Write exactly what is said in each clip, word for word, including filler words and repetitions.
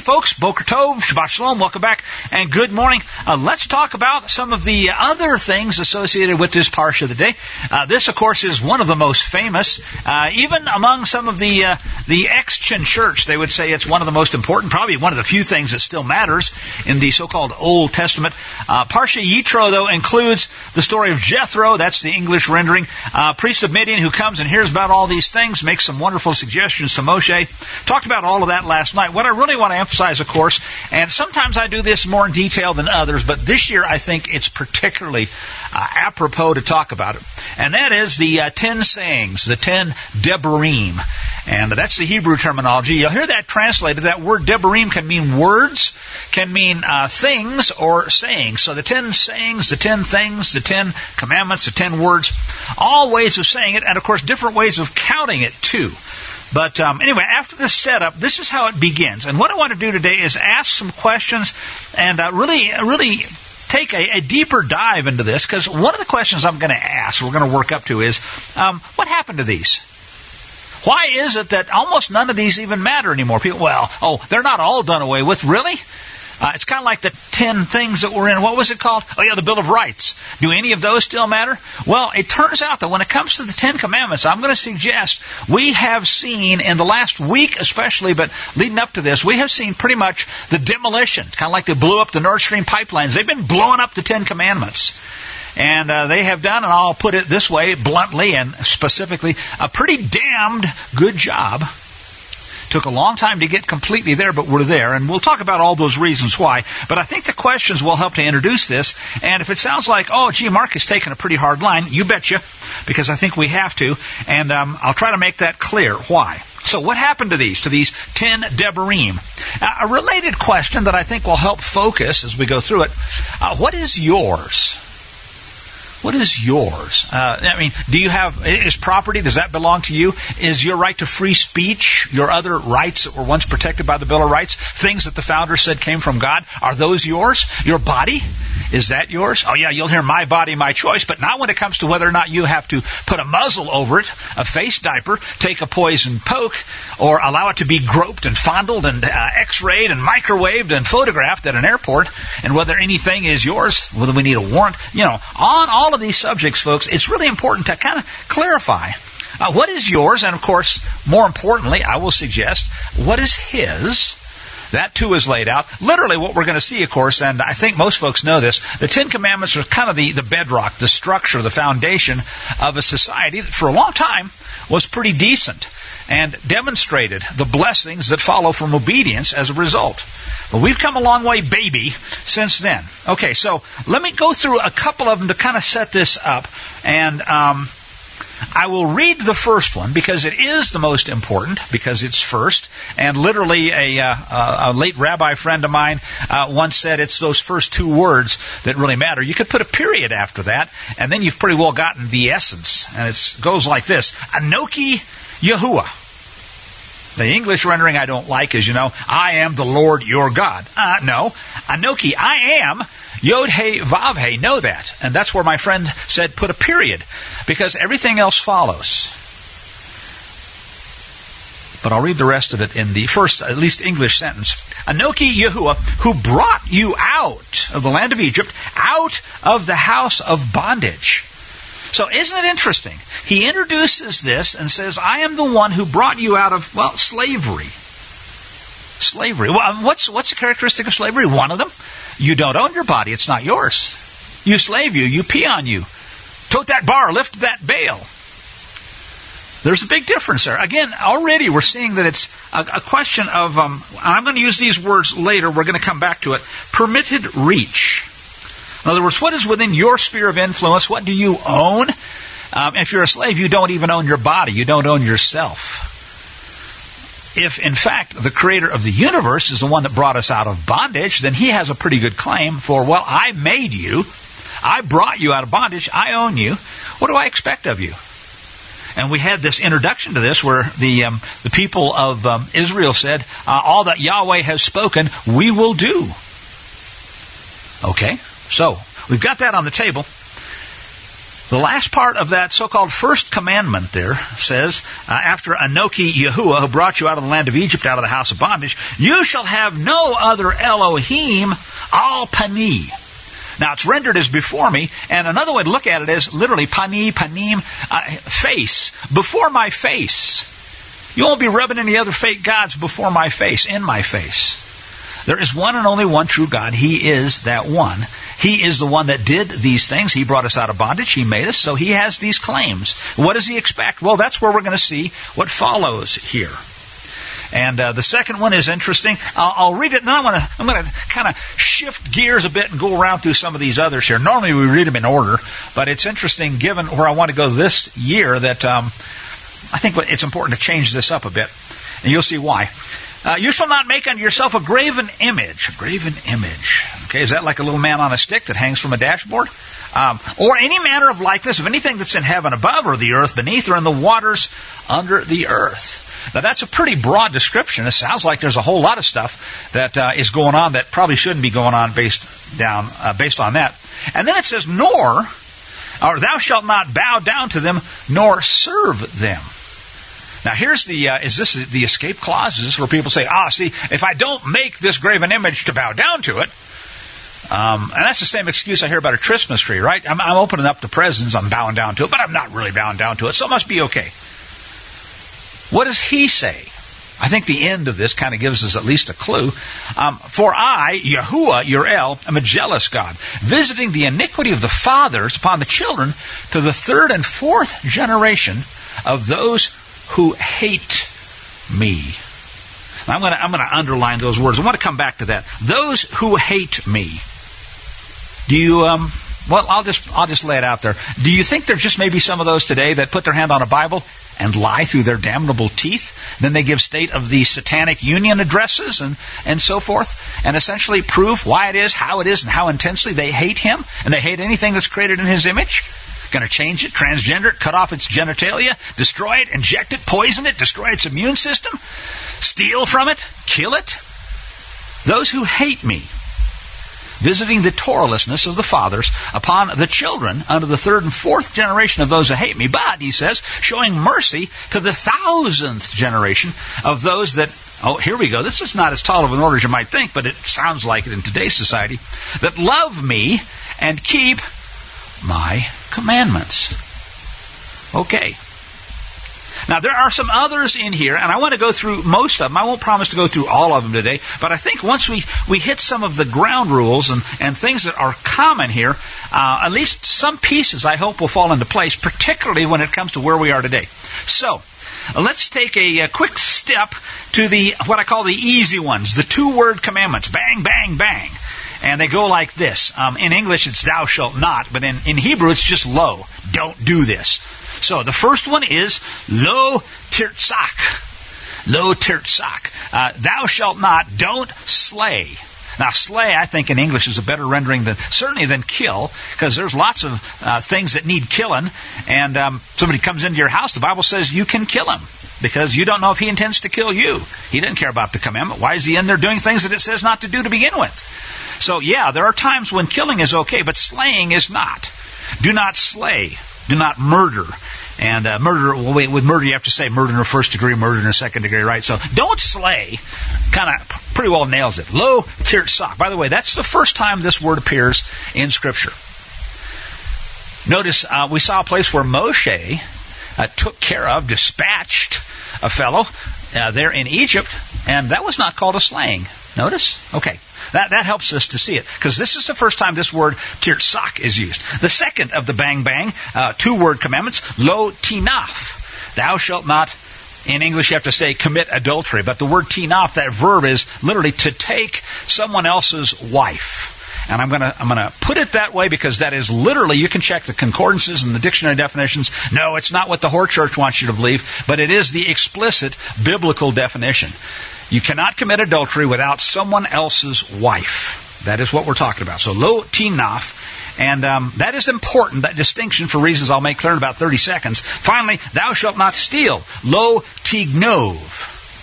folks, Boker Tov, Shabbat Shalom, welcome back, and good morning. Uh, let's talk about some of the other things associated with this Parsha of the day. Uh, this, of course, is one of the most famous. Uh, even among some of the uh, the ex-Chin Church, they would say it's one of the most important, probably one of the few things that still matters in the so-called Old Testament. Uh, Parsha Yitro, though, includes the story of Jethro, that's the English rendering, uh, priest of Midian who comes and hears about all these things, makes some wonderful suggestions to Moshe. Talked about all of that last night. What I really want to emphasize, of course, and sometimes I do this more in detail than others, but this year I think it's particularly uh, apropos to talk about it. And that is the uh, ten sayings, the ten debarim. And that's the Hebrew terminology. You'll hear that translated. That word debarim can mean words, can mean uh, things, or sayings. So the ten sayings, the ten things, the ten commandments, the ten words, all ways of saying it, and of course different ways of counting it too. But um, anyway, after this setup, this is how it begins. And what I want to do today is ask some questions and uh, really, really take a, a deeper dive into this, because one of the questions I'm going to ask, we're going to work up to, is um, what happened to these? Why is it that almost none of these even matter anymore? People, well, oh, they're not all done away with. Really? Uh, it's kind of like the ten things that were in, what was it called? Oh, yeah, the Bill of Rights. Do any of those still matter? Well, it turns out that when it comes to the Ten Commandments, I'm going to suggest we have seen in the last week especially, but leading up to this, we have seen pretty much the demolition, kind of like they blew up the Nord Stream pipelines. They've been blowing up the Ten Commandments. And uh, they have done, and I'll put it this way, bluntly and specifically, a pretty damned good job. Took a long time to get completely there, but we're there, and we'll talk about all those reasons why. But I think the questions will help to introduce this, and if it sounds like, oh, gee, Mark has taken a pretty hard line, you betcha, because I think we have to, and um, I'll try to make that clear. Why? So what happened to these, to these ten debarim? Uh, a related question that I think will help focus as we go through it, uh, what is yours? What is yours? Uh, I mean, do you have, is property, does that belong to you? Is your right to free speech, your other rights that were once protected by the Bill of Rights, things that the founder said came from God, are those yours? Your body, is that yours? Oh yeah, you'll hear my body, my choice, but not when it comes to whether or not you have to put a muzzle over it, a face diaper, take a poison poke, or allow it to be groped and fondled and uh, x-rayed and microwaved and photographed at an airport, and whether anything is yours, whether we need a warrant, you know, on all of these subjects, folks, it's really important to kind of clarify uh, what is yours, and of course, more importantly, I will suggest, what is his? That too is laid out. Literally what we're going to see, of course, and I think most folks know this, the Ten Commandments are kind of the, the bedrock, the structure, the foundation of a society that for a long time was pretty decent and demonstrated the blessings that follow from obedience as a result. But we've come a long way, baby, since then. Okay, so let me go through a couple of them to kind of set this up. And um, I will read the first one because it is the most important, because it's first. And literally a, uh, a late rabbi friend of mine uh, once said it's those first two words that really matter. You could put a period after that, and then you've pretty well gotten the essence. And it goes like this: Anoki Yahuwah. The English rendering I don't like is, you know, I am the Lord your God. Uh, no. Anoki, I am, Yod He Vav He, know that. And that's where my friend said put a period, because everything else follows. But I'll read the rest of it in the first, at least English sentence. Anoki Yahuwah, who brought you out of the land of Egypt, out of the house of bondage. So isn't it interesting? He introduces this and says, I am the one who brought you out of, well, slavery. Slavery. Well, what's what's the characteristic of slavery? One of them, you don't own your body. It's not yours. You slave you. You pee on you. Tote that bar. Lift that bale. There's a big difference there. Again, already we're seeing that it's a, a question of, um, I'm going to use these words later. We're going to come back to it. Permitted reach. In other words, what is within your sphere of influence? What do you own? Um, if you're a slave, you don't even own your body. You don't own yourself. If, in fact, the creator of the universe is the one that brought us out of bondage, then he has a pretty good claim for, well, I made you. I brought you out of bondage. I own you. What do I expect of you? And we had this introduction to this where the um, the people of um, Israel said, uh, all that Yahweh has spoken, we will do. Okay. So, we've got that on the table. The last part of that so-called first commandment there says, uh, after Anoki Yahuwah, who brought you out of the land of Egypt, out of the house of bondage, you shall have no other Elohim al pani. Now, it's rendered as before me, and another way to look at it is literally pani, panim, uh, face, before my face. You won't be rubbing any other fake gods before my face, in my face. There is one and only one true God. He is that one. He is the one that did these things. He brought us out of bondage. He made us, so he has these claims. What does he expect? Well, that's where we're going to see what follows here. And uh, the second one is interesting. I'll, I'll read it, and I'm going to I'm going to kind of shift gears a bit and go around through some of these others here. Normally we read them in order, but it's interesting given where I want to go this year that um, I think it's important to change this up a bit, and you'll see why. Uh, you shall not make unto yourself a graven image. A graven image. Okay, is that like a little man on a stick that hangs from a dashboard? Um, or any manner of likeness of anything that's in heaven above, or the earth beneath, or in the waters under the earth. Now that's a pretty broad description. It sounds like there's a whole lot of stuff that uh, is going on that probably shouldn't be going on based down uh, based on that. And then it says, nor, or thou shalt not bow down to them, nor serve them. Now here's the, uh, is this the escape clause? Is this where people say, ah, see, if I don't make this graven image to bow down to it, um, and that's the same excuse I hear about a Christmas tree, right? I'm, I'm opening up the presents, I'm bowing down to it, but I'm not really bowing down to it, so it must be okay. What does he say? I think the end of this kind of gives us at least a clue. Um, For I, Yahuwah, your El, am a jealous God, visiting the iniquity of the fathers upon the children to the third and fourth generation of those who hate me. I'm going to I'm going to underline those words. I want to come back to that. Those who hate me. Do you um well I'll just I'll just lay it out there. Do you think there's just maybe some of those today that put their hand on a Bible and lie through their damnable teeth? Then they give state of the satanic union addresses and and so forth, and essentially prove why it is, how it is, and how intensely they hate him, and they hate anything that's created in his image. Going to change it, transgender it, cut off its genitalia, destroy it, inject it, poison it, destroy its immune system, steal from it, kill it. Those who hate me, visiting the Torahlessness of the fathers upon the children unto the third and fourth generation of those who hate me. But, he says, showing mercy to the thousandth generation of those that, oh, here we go. This is not as tall of an order as you might think, but it sounds like it in today's society, that love me and keep my commandments. Okay. Now, there are some others in here, and I want to go through most of them. I won't promise to go through all of them today, but I think once we, we hit some of the ground rules and, and things that are common here, uh, at least some pieces I hope will fall into place, particularly when it comes to where we are today. So, let's take a, a quick step to the what I call the easy ones, the two-word commandments. Bang, bang, bang. And they go like this. Um, in English, it's thou shalt not, but in, in Hebrew, it's just lo. Don't do this. So the first one is lo tirtzak. Lo tirtzak. Uh, thou shalt not, don't slay. Now, slay, I think, in English is a better rendering than certainly than kill, because there's lots of uh, things that need killing. And um, somebody comes into your house, the Bible says you can kill him, because you don't know if he intends to kill you. He doesn't care about the commandment. Why is he in there doing things that it says not to do to begin with? So, yeah, there are times when killing is okay, but slaying is not. Do not slay. Do not murder. And uh, murder, well, wait, with murder you have to say murder in a first degree, murder in a second degree, right? So don't slay kind of pretty well nails it. Lo tirtzak. By the way, that's the first time this word appears in Scripture. Notice uh, we saw a place where Moshe uh, took care of, dispatched a fellow uh, there in Egypt, and that was not called a slaying. Notice? Okay. That that helps us to see it, because this is the first time this word tirtzak is used. The second of the bang bang, uh, two-word commandments, lo tinaf. Thou shalt not, in English you have to say commit adultery, but the word tinaf, that verb is literally to take someone else's wife. And I'm going to I'm going to put it that way because that is literally, you can check the concordances and the dictionary definitions. No, it's not what the Hort Church wants you to believe, but it is the explicit biblical definition. You cannot commit adultery without someone else's wife. That is what we're talking about. So, lo tinaf. And um, that is important, that distinction, for reasons I'll make clear in about thirty seconds. Finally, thou shalt not steal. Lo tignov.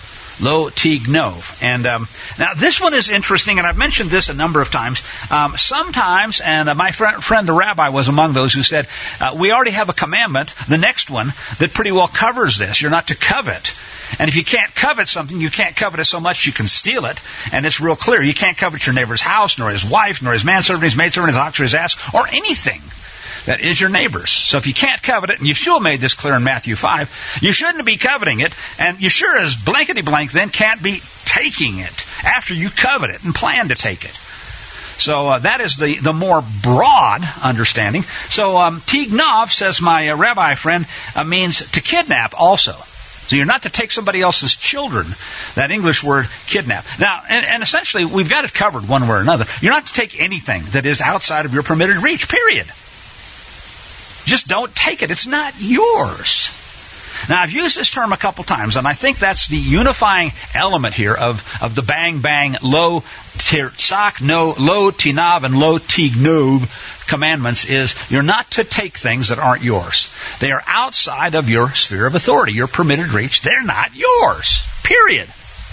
lo tignov. And um, now this one is interesting, and I've mentioned this a number of times. Um, sometimes, and uh, my friend, friend the rabbi was among those who said, uh, we already have a commandment, the next one, that pretty well covers this. You're not to covet. And if you can't covet something, you can't covet it so much you can steal it. And it's real clear. You can't covet your neighbor's house, nor his wife, nor his manservant, his maidservant, his ox, or his ass, or anything that is your neighbor's. So if you can't covet it, and Yeshua made this clear in Matthew five, you shouldn't be coveting it, and you sure as blankety blank then can't be taking it after you covet it and plan to take it. So uh, that is the, the more broad understanding. So um, tignov, says my uh, rabbi friend, uh, means to kidnap also. So you're not to take somebody else's children. That English word, kidnap. Now, and, and essentially, we've got it covered one way or another. You're not to take anything that is outside of your permitted reach, period. Just don't take it. It's not yours. Now, I've used this term a couple times, and I think that's the unifying element here of, of the bang, bang, lo, tirtzak, no, lo, tinav, and lo, tignov commandments is you're not to take things that aren't yours. They are outside of your sphere of authority, your permitted reach. They're not yours, period.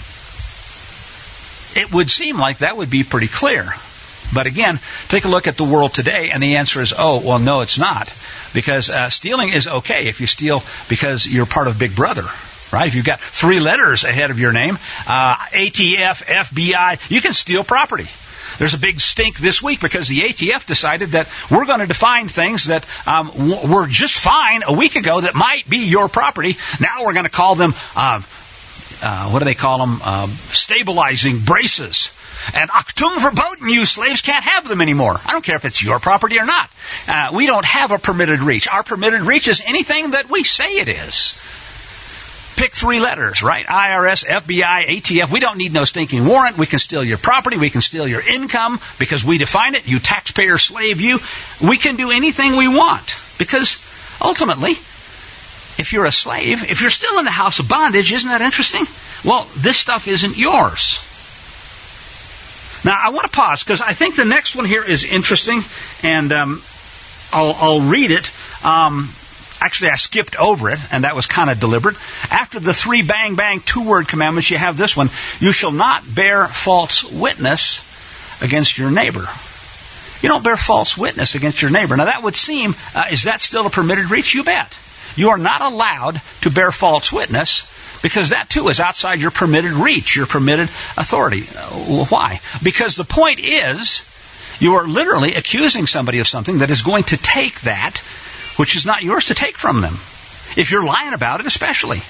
It would seem like that would be pretty clear. But again, take a look at the world today, and the answer is, oh, well, no, it's not. Because uh, stealing is okay if you steal because you're part of Big Brother, right? If you've got three letters ahead of your name, uh, A T F, F B I, you can steal property. There's a big stink this week because the A T F decided that we're going to define things that um, w- were just fine a week ago that might be your property. Now we're going to call them, uh, uh, what do they call them? Um, stabilizing braces. And Achtung verboten, you slaves can't have them anymore. I don't care if it's your property or not. Uh, we don't have a permitted reach. Our permitted reach is anything that we say it is. Pick three letters, right? I R S, F B I, A T F. We don't need no stinking warrant. We can steal your property. We can steal your income because we define it. You taxpayer slave, you. We can do anything we want because ultimately, if you're a slave, if you're still in the house of bondage, isn't that interesting? Well, this stuff isn't yours. Now, I want to pause because I think the next one here is interesting, and um, I'll, I'll read it. Um, actually, I skipped over it, and that was kind of deliberate. After the three bang, bang, two-word commandments, you have this one. You shall not bear false witness against your neighbor. You don't bear false witness against your neighbor. Now, that would seem, uh, is that still a permitted reach? You bet. You are not allowed to bear false witness because that, too, is outside your permitted reach, your permitted authority. Uh, why? Because the point is, you are literally accusing somebody of something that is going to take that which is not yours to take from them. If you're lying about it, especially.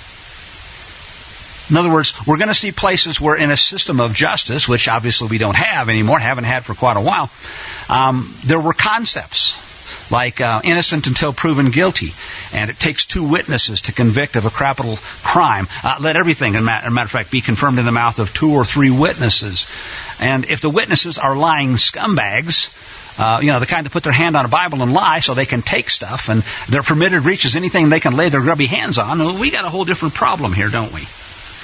In other words, we're going to see places where in a system of justice, which obviously we don't have anymore, haven't had for quite a while, um, there were concepts like uh, innocent until proven guilty, and it takes two witnesses to convict of a capital crime. Uh, let everything, as a matter of fact, be confirmed in the mouth of two or three witnesses. And if the witnesses are lying scumbags, uh, you know, the kind that put their hand on a Bible and lie so they can take stuff, and their permitted reach is anything they can lay their grubby hands on, well, we got a whole different problem here, don't we?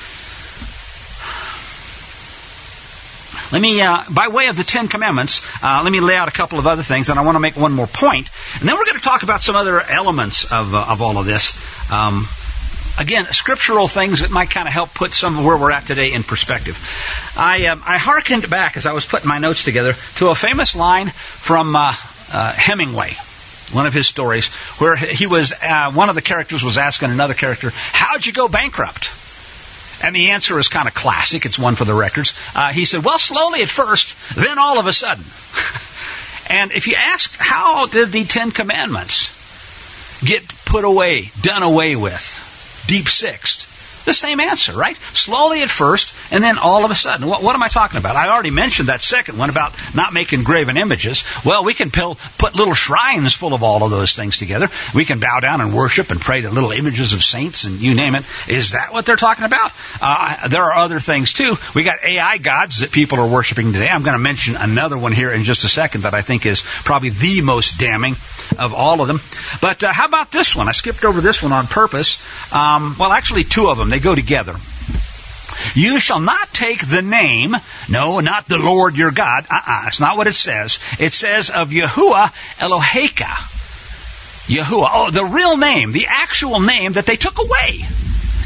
Let me, uh, by way of the Ten Commandments, uh, let me lay out a couple of other things, and I want to make one more point. And then we're going to talk about some other elements of uh, of all of this. Um, again, scriptural things that might kind of help put some of where we're at today in perspective. I um, I hearkened back as I was putting my notes together to a famous line from uh, uh, Hemingway, one of his stories, where he was uh, one of the characters was asking another character, "How'd you go bankrupt?" And the answer is kind of classic. It's one for the records. Uh, he said, well, slowly at first, then all of a sudden. And if you ask, how did the Ten Commandments get put away, done away with, deep-sixed? The same answer, right? Slowly at first, and then all of a sudden. What, what am I talking about? I already mentioned that second one about not making graven images. Well, we can put little shrines full of all of those things together. We can bow down and worship and pray to little images of saints and you name it. Is that what they're talking about? Uh, there are other things, too. We got A I gods that people are worshiping today. I'm going to mention another one here in just a second that I think is probably the most damning of all of them. But uh, how about this one? I skipped over this one on purpose. Um, well, actually, two of them. They go together. You shall not take the name, no, not the Lord your God. Uh-uh, that's not what it says. It says of Yahuwah Eloheka. Yahuwah. Oh, the real name, the actual name that they took away.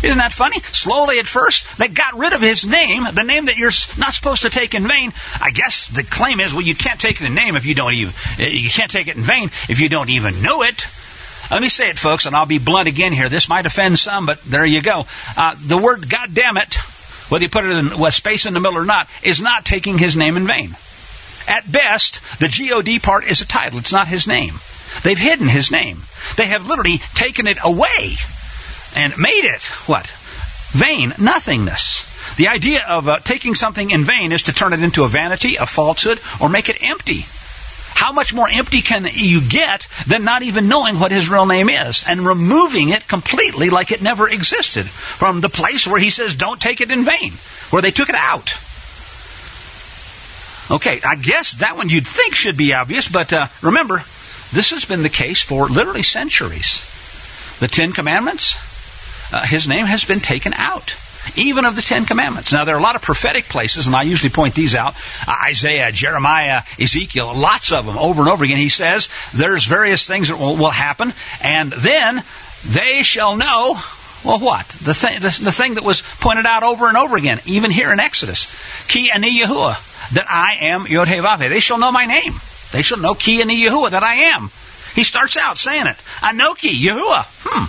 Isn't that funny? Slowly at first, they got rid of his name, the name that you're not supposed to take in vain. I guess the claim is, well, you can't take it in name if you don't even, you can't take it in vain if you don't even know it. Let me say it, folks, and I'll be blunt again here. This might offend some, but there you go. Uh, the word "God damn it," whether you put it in with space in the middle or not, is not taking his name in vain. At best, the G O D part is a title. It's not his name. They've hidden his name. They have literally taken it away and made it, what? Vain, nothingness. The idea of uh, taking something in vain is to turn it into a vanity, a falsehood, or make it empty. How much more empty can you get than not even knowing what his real name is and removing it completely like it never existed from the place where he says don't take it in vain, where they took it out? Okay, I guess that one you'd think should be obvious, but uh, remember, this has been the case for literally centuries. The Ten Commandments, uh, his name has been taken out, even of the Ten Commandments. Now, there are a lot of prophetic places, and I usually point these out. Uh, Isaiah, Jeremiah, Ezekiel, lots of them, over and over again. He says there's various things that will, will happen, and then they shall know, well, what? The, th- the, the thing that was pointed out over and over again, even here in Exodus. Ki ani Yahuwah, that I am Yod-Heh-Vav-Heh. They shall know my name. They shall know Ki ani Yahuwah, that I am. He starts out saying it. Anoki, Yahuwah.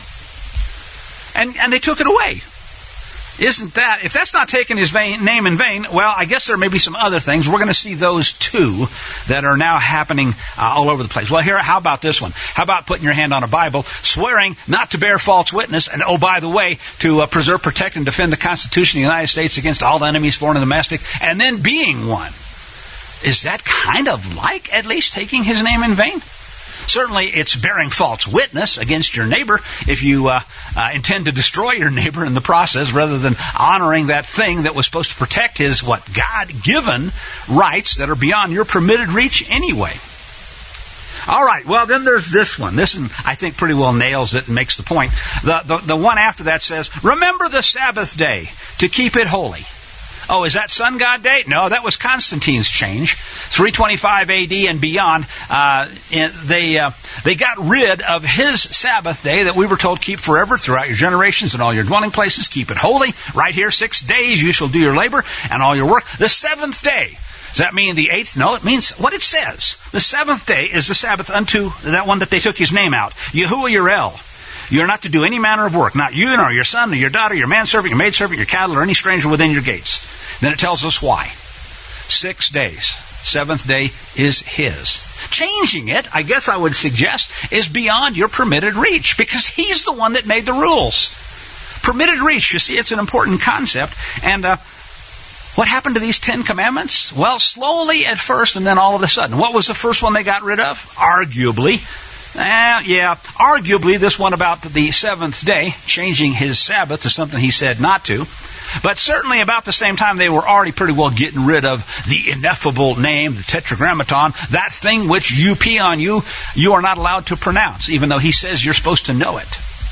Hmm. And, and they took it away. Isn't that, if that's not taking his vain, name in vain, well, I guess there may be some other things. We're going to see those two that are now happening uh, all over the place. Well, here, how about this one? How about putting your hand on a Bible, swearing not to bear false witness, and oh, by the way, to uh, preserve, protect, and defend the Constitution of the United States against all enemies, foreign and domestic, and then being one. Is that kind of like at least taking his name in vain? Certainly, it's bearing false witness against your neighbor if you uh, uh, intend to destroy your neighbor in the process rather than honoring that thing that was supposed to protect his, what, God-given rights that are beyond your permitted reach anyway. All right, well, then there's this one. This one, I think, pretty well nails it and makes the point. The, the, the one after that says, remember the Sabbath day to keep it holy. Oh, is that Sun God Day? No, that was Constantine's change. three twenty-five A D and beyond, uh, they uh, they got rid of his Sabbath day that we were told keep forever throughout your generations and all your dwelling places. Keep it holy. Right here, six days you shall do your labor and all your work. The seventh day. Does that mean the eighth? No, it means what it says. The seventh day is the Sabbath unto that one that they took his name out. Yahuwah Yireh. You're not to do any manner of work, not you, nor your son, nor your daughter, your manservant, your maidservant, your cattle, or any stranger within your gates. Then it tells us why. Six days. Seventh day is his. Changing it, I guess I would suggest, is beyond your permitted reach, because he's the one that made the rules. Permitted reach, you see, it's an important concept. And uh, what happened to these Ten Commandments? Well, slowly at first, and then all of a sudden. What was the first one they got rid of? Arguably. Uh, yeah, arguably this one about the seventh day, changing his Sabbath to something he said not to. But certainly about the same time, they were already pretty well getting rid of the ineffable name, the Tetragrammaton, that thing which you pee on you, you are not allowed to pronounce, even though he says you're supposed to know it.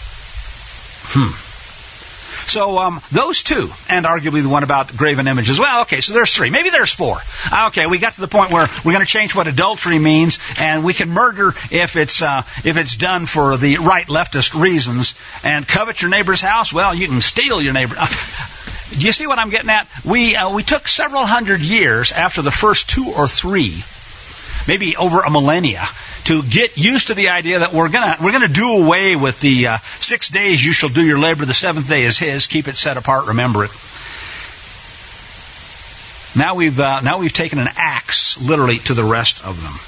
Hmm. So um, those two, and arguably the one about graven images. Well, okay, so there's three. Maybe there's four. Okay, we got to the point where we're going to change what adultery means, and we can murder if it's uh, if it's done for the right leftist reasons. And covet your neighbor's house. Well, you can steal your neighbor. Do you see what I'm getting at? We uh, we took several hundred years after the first two or three, maybe over a millennia, to get used to the idea that we're gonna we're gonna do away with the uh, six days you shall do your labor, the seventh day is his. Keep it set apart, remember it. Now we've uh, now we've taken an axe literally to the rest of them.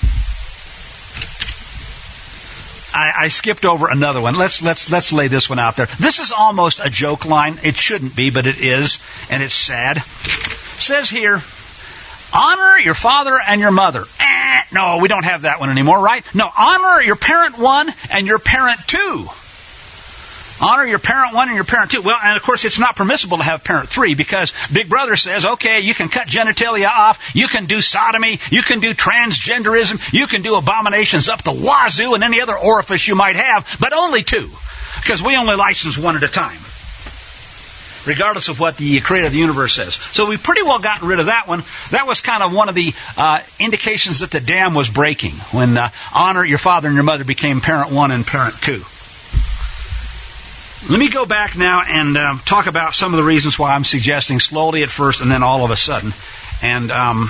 I, I skipped over another one. Let's let's let's lay this one out there. This is almost a joke line. It shouldn't be, but it is, and it's sad. It says here, honor your father and your mother. Eh, no, we don't have that one anymore, right? No, honor your parent one and your parent two. Honor your parent one and your parent two. Well, and of course, it's not permissible to have parent three because Big Brother says, okay, you can cut genitalia off, you can do sodomy, you can do transgenderism, you can do abominations up the wazoo and any other orifice you might have, but only two, because we only license one at a time, regardless of what the creator of the universe says. So we've pretty well gotten rid of that one. That was kind of one of the uh, indications that the dam was breaking, when uh, honor your father and your mother became parent one and parent two. Let me go back now and um, talk about some of the reasons why I'm suggesting slowly at first and then all of a sudden. And um,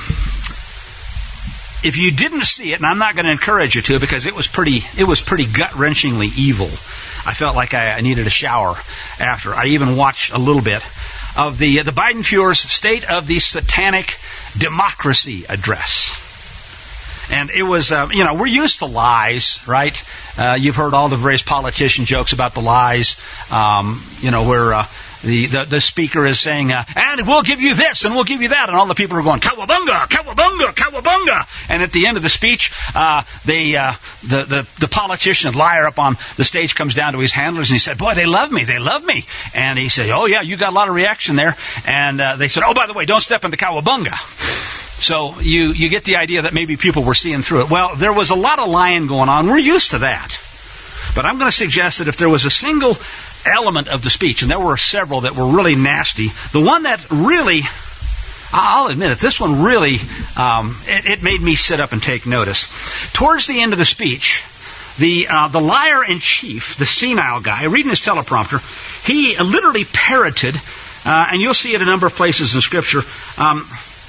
if you didn't see it, and I'm not going to encourage you to because it was pretty, it was pretty gut-wrenchingly evil. I felt like I, I needed a shower after. I even watched a little bit of the the Biden-Fuhrer's State of the Satanic Democracy address. And it was, uh, you know, we're used to lies, right? Uh, you've heard all the various politician jokes about the lies, um, you know, where uh, the, the the speaker is saying, uh, and we'll give you this and we'll give you that. And all the people are going, cowabunga, cowabunga, cowabunga. And at the end of the speech, uh, they, uh, the, the, the politician, the liar up on the stage, comes down to his handlers and he said, boy, they love me, they love me. And he said, oh, yeah, you got a lot of reaction there. And uh, they said, oh, by the way, don't step in the cowabunga. So you, you get the idea that maybe people were seeing through it. Well, there was a lot of lying going on. We're used to that. But I'm going to suggest that if there was a single element of the speech, and there were several that were really nasty, the one that really, I'll admit it, this one really, um, it, it made me sit up and take notice. Towards the end of the speech, the uh, the liar-in-chief, the senile guy, reading his teleprompter, he literally parroted, uh, and you'll see it a number of places in Scripture, um,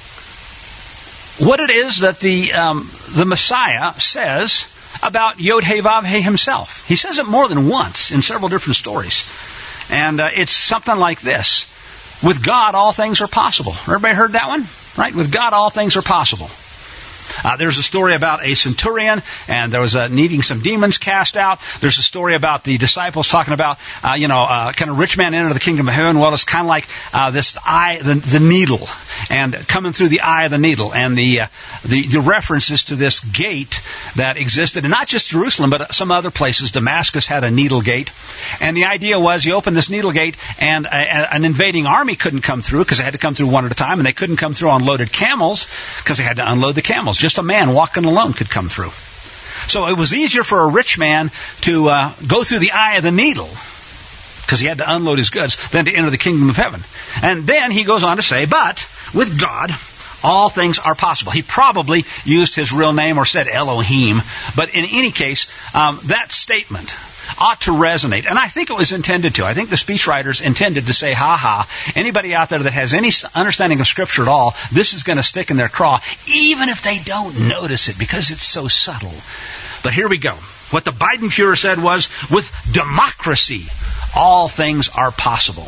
what it is that the um, the Messiah says about Yod-Heh-Vav-Heh himself. He says it more than once in several different stories. And uh, it's something like this. With God, all things are possible. Everybody heard that one? Right? With God, all things are possible. Uh, there's a story about a centurion, and there was uh, needing some demons cast out. There's a story about the disciples talking about, uh, you know, uh, can a rich man enter the kingdom of heaven? Well, it's kind of like uh, this eye, the, the needle, and coming through the eye of the needle, and the, uh, the the references to this gate that existed, and not just Jerusalem, but some other places. Damascus had a needle gate, and the idea was you open this needle gate, and a, a, an invading army couldn't come through because they had to come through one at a time, and they couldn't come through on loaded camels because they had to unload the camels. Just a man walking alone could come through. So it was easier for a rich man to uh, go through the eye of the needle because he had to unload his goods than to enter the kingdom of heaven. And then he goes on to say, but with God, all things are possible. He probably used his real name or said Elohim, but in any case, um, that statement ought to resonate. And I think it was intended to. I think the speechwriters intended to say, ha ha, anybody out there that has any understanding of Scripture at all, this is going to stick in their craw, even if they don't notice it, because it's so subtle. But here we go. What the Biden-Fuhrer said was, with democracy, all things are possible.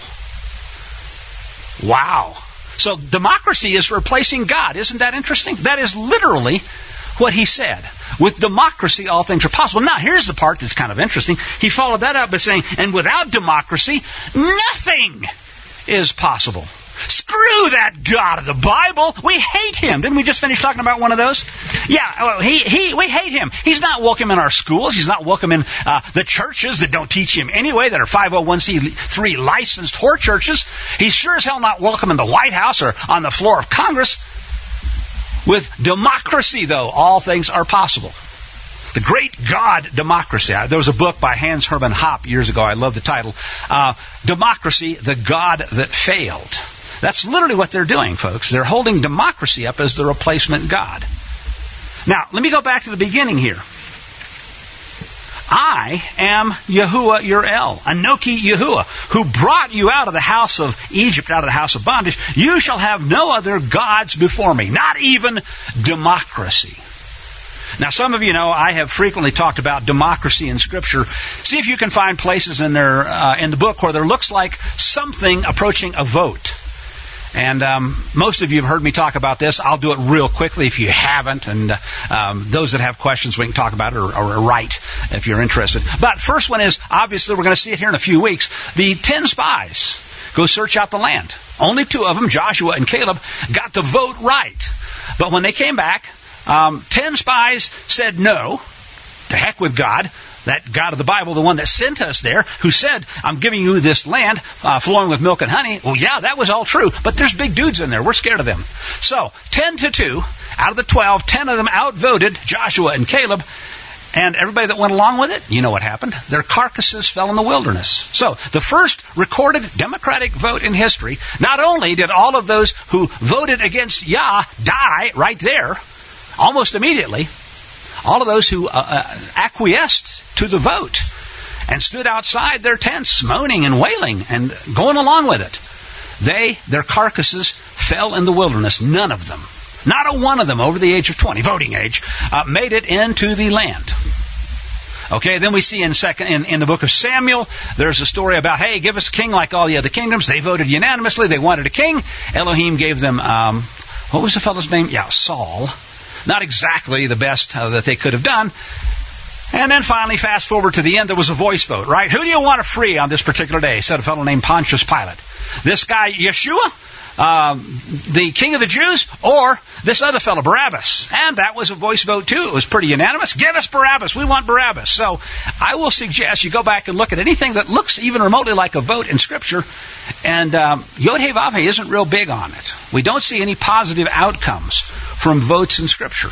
Wow. So democracy is replacing God. Isn't that interesting? That is literally what he said. With democracy, all things are possible. Now, here's the part that's kind of interesting. He followed that up by saying, and without democracy, nothing is possible. Screw that God of the Bible. We hate him. Didn't we just finish talking about one of those? Yeah, he, he, we hate him. He's not welcome in our schools. He's not welcome in uh, the churches that don't teach him anyway, that are five oh one c three licensed whore churches. He's sure as hell not welcome in the White House or on the floor of Congress. With democracy, though, all things are possible. The Great God Democracy. There was a book by Hans Hermann Hoppe years ago. I love the title. Uh, Democracy, the God that Failed. That's literally what they're doing, folks. They're holding democracy up as the replacement God. Now, let me go back to the beginning here. I am Yahuwah your El, Anoki Yahuwah, who brought you out of the house of Egypt, out of the house of bondage. You shall have no other gods before me, not even democracy. Now, some of you know I have frequently talked about democracy in Scripture. See if you can find places in there, uh, in the book where there looks like something approaching a vote. And um, most of you have heard me talk about this. I'll do it real quickly if you haven't. And uh, um, those that have questions, we can talk about it or, or write if you're interested. But first one is, obviously, we're going to see it here in a few weeks. The ten spies go search out the land. Only two of them, Joshua and Caleb, got the vote right. But when they came back, um, ten spies said no, to heck with God. That God of the Bible, the one that sent us there, who said, I'm giving you this land uh, flowing with milk and honey. Well, yeah, that was all true, but there's big dudes in there. We're scared of them. So, ten to two, out of the twelve, ten of them outvoted Joshua and Caleb, and everybody that went along with it, you know what happened. Their carcasses fell in the wilderness. So, the first recorded democratic vote in history, not only did all of those who voted against Yah die right there, almost immediately, all of those who uh, uh, acquiesced to the vote and stood outside their tents, moaning and wailing and going along with it. They, their carcasses, fell in the wilderness. None of them, not a one of them over the age of twenty, voting age, uh, made it into the land. Okay, then we see in second in, in the book of Samuel, there's a story about, hey, give us a king like all the other kingdoms. They voted unanimously. They wanted a king. Elohim gave them, um, what was the fellow's name? Yeah, Saul. Not exactly the best uh, that they could have done. And then finally, fast forward to the end, there was a voice vote, right? Who do you want to free on this particular day? Said a fellow named Pontius Pilate. This guy, Yeshua, uh, the king of the Jews, or this other fellow, Barabbas. And that was a voice vote too. It was pretty unanimous. Give us Barabbas. We want Barabbas. So I will suggest you go back and look at anything that looks even remotely like a vote in Scripture. And um, Yod-Heh-Vav-Heh isn't real big on it. We don't see any positive outcomes from votes in Scripture.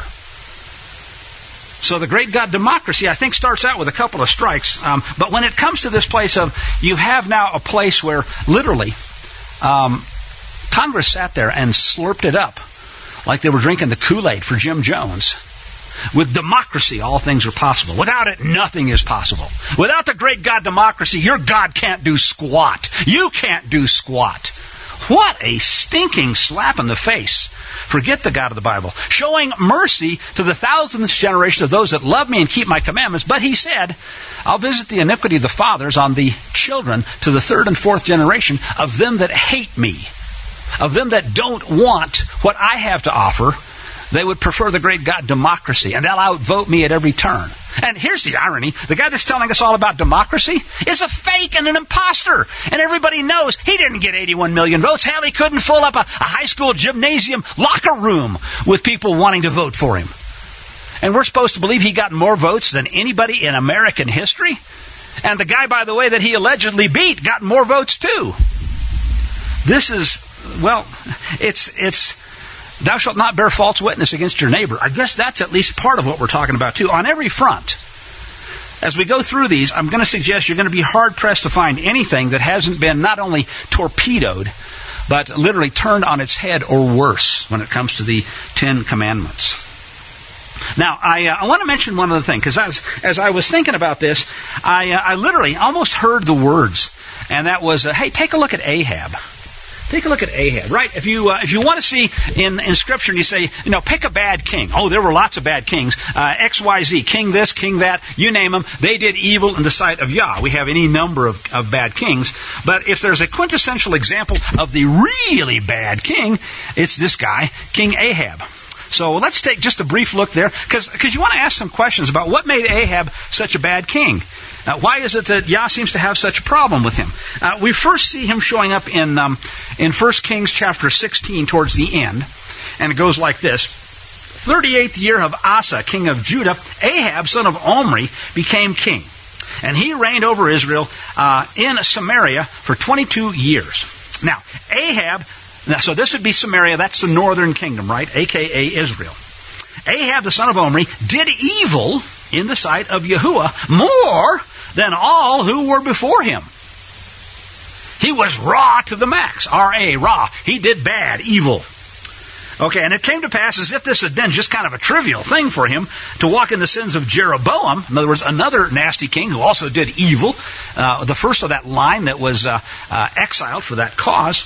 So the great God democracy, I think, starts out with a couple of strikes. Um, but when it comes to this place of, you have now a place where literally um, Congress sat there and slurped it up like they were drinking the Kool-Aid for Jim Jones. With democracy, all things are possible. Without it, nothing is possible. Without the great God democracy, your God can't do squat. You can't do squat. What a stinking slap in the face. Forget the God of the Bible. Showing mercy to the thousandth generation of those that love me and keep my commandments. But he said, I'll visit the iniquity of the fathers on the children to the third and fourth generation of them that hate me. Of them that don't want what I have to offer. They would prefer the great God democracy, and they'll outvote me at every turn. And here's the irony. The guy that's telling us all about democracy is a fake and an imposter. And everybody knows he didn't get eighty-one million votes. Hell, he couldn't fill up a, a high school gymnasium locker room with people wanting to vote for him. And we're supposed to believe he got more votes than anybody in American history? And the guy, by the way, that he allegedly beat got more votes too. This is, well, it's it's... Thou shalt not bear false witness against your neighbor. I guess that's at least part of what we're talking about, too. On every front, as we go through these, I'm going to suggest you're going to be hard-pressed to find anything that hasn't been not only torpedoed, but literally turned on its head or worse when it comes to the Ten Commandments. Now, I, uh, I want to mention one other thing, because as, as I was thinking about this, I, uh, I literally almost heard the words, and that was, uh, hey, take a look at Ahab. Take a look at Ahab, right? If you uh, if you want to see in, in Scripture, and you say, you know, pick a bad king. Oh, there were lots of bad kings. Uh, X, Y, Z, king this, king that, you name them. They did evil in the sight of Yah. We have any number of, of bad kings. But if there's a quintessential example of the really bad king, it's this guy, King Ahab. So let's take just a brief look there, because because you want to ask some questions about what made Ahab such a bad king. Uh, why is it that Yah seems to have such a problem with him? Uh, we first see him showing up in um, in First Kings chapter sixteen towards the end, and it goes like this. thirty-eighth year of Asa, king of Judah, Ahab, son of Omri, became king. And he reigned over Israel uh, in Samaria for twenty-two years. Now, Ahab, now, so this would be Samaria, that's the northern kingdom, right? A K A Israel. Ahab, the son of Omri, did evil in the sight of Yahuwah more than all who were before him. He was raw to the max. R A, raw. He did bad, evil. Okay, and it came to pass, as if this had been just kind of a trivial thing for him, to walk in the sins of Jeroboam. In other words, another nasty king who also did evil. Uh, the first of that line that was uh, uh, exiled for that cause.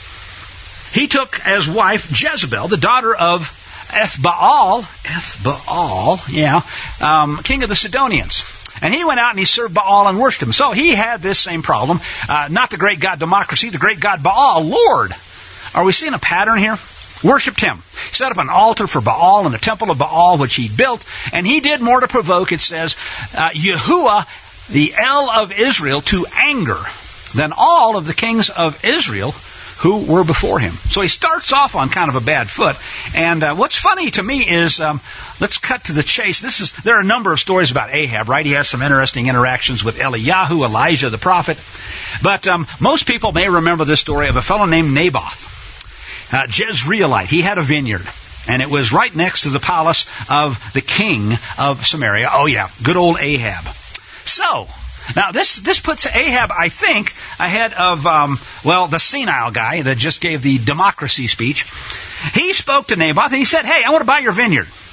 He took as wife Jezebel, the daughter of Ethbaal, Ethbaal, yeah, um, king of the Sidonians. And he went out and he served Baal and worshipped him. So he had this same problem. Uh, not the great God democracy, the great God Baal, Lord. Are we seeing a pattern here? Worshipped him. He set up an altar for Baal in the temple of Baal, which he built. And he did more to provoke, it says, uh, Yahuwah, the El of Israel, to anger than all of the kings of Israel who were before him. So he starts off on kind of a bad foot. And uh, what's funny to me is, um, let's cut to the chase. This is there are a number of stories about Ahab, right? He has some interesting interactions with Eliyahu, Elijah the prophet. But um, most people may remember this story of a fellow named Naboth, uh, Jezreelite. He had a vineyard, and it was right next to the palace of the king of Samaria. Oh yeah, good old Ahab. So, now, this this puts Ahab, I think, ahead of, um, well, the senile guy that just gave the democracy speech. He spoke to Naboth and he said, hey, I want to buy your vineyard.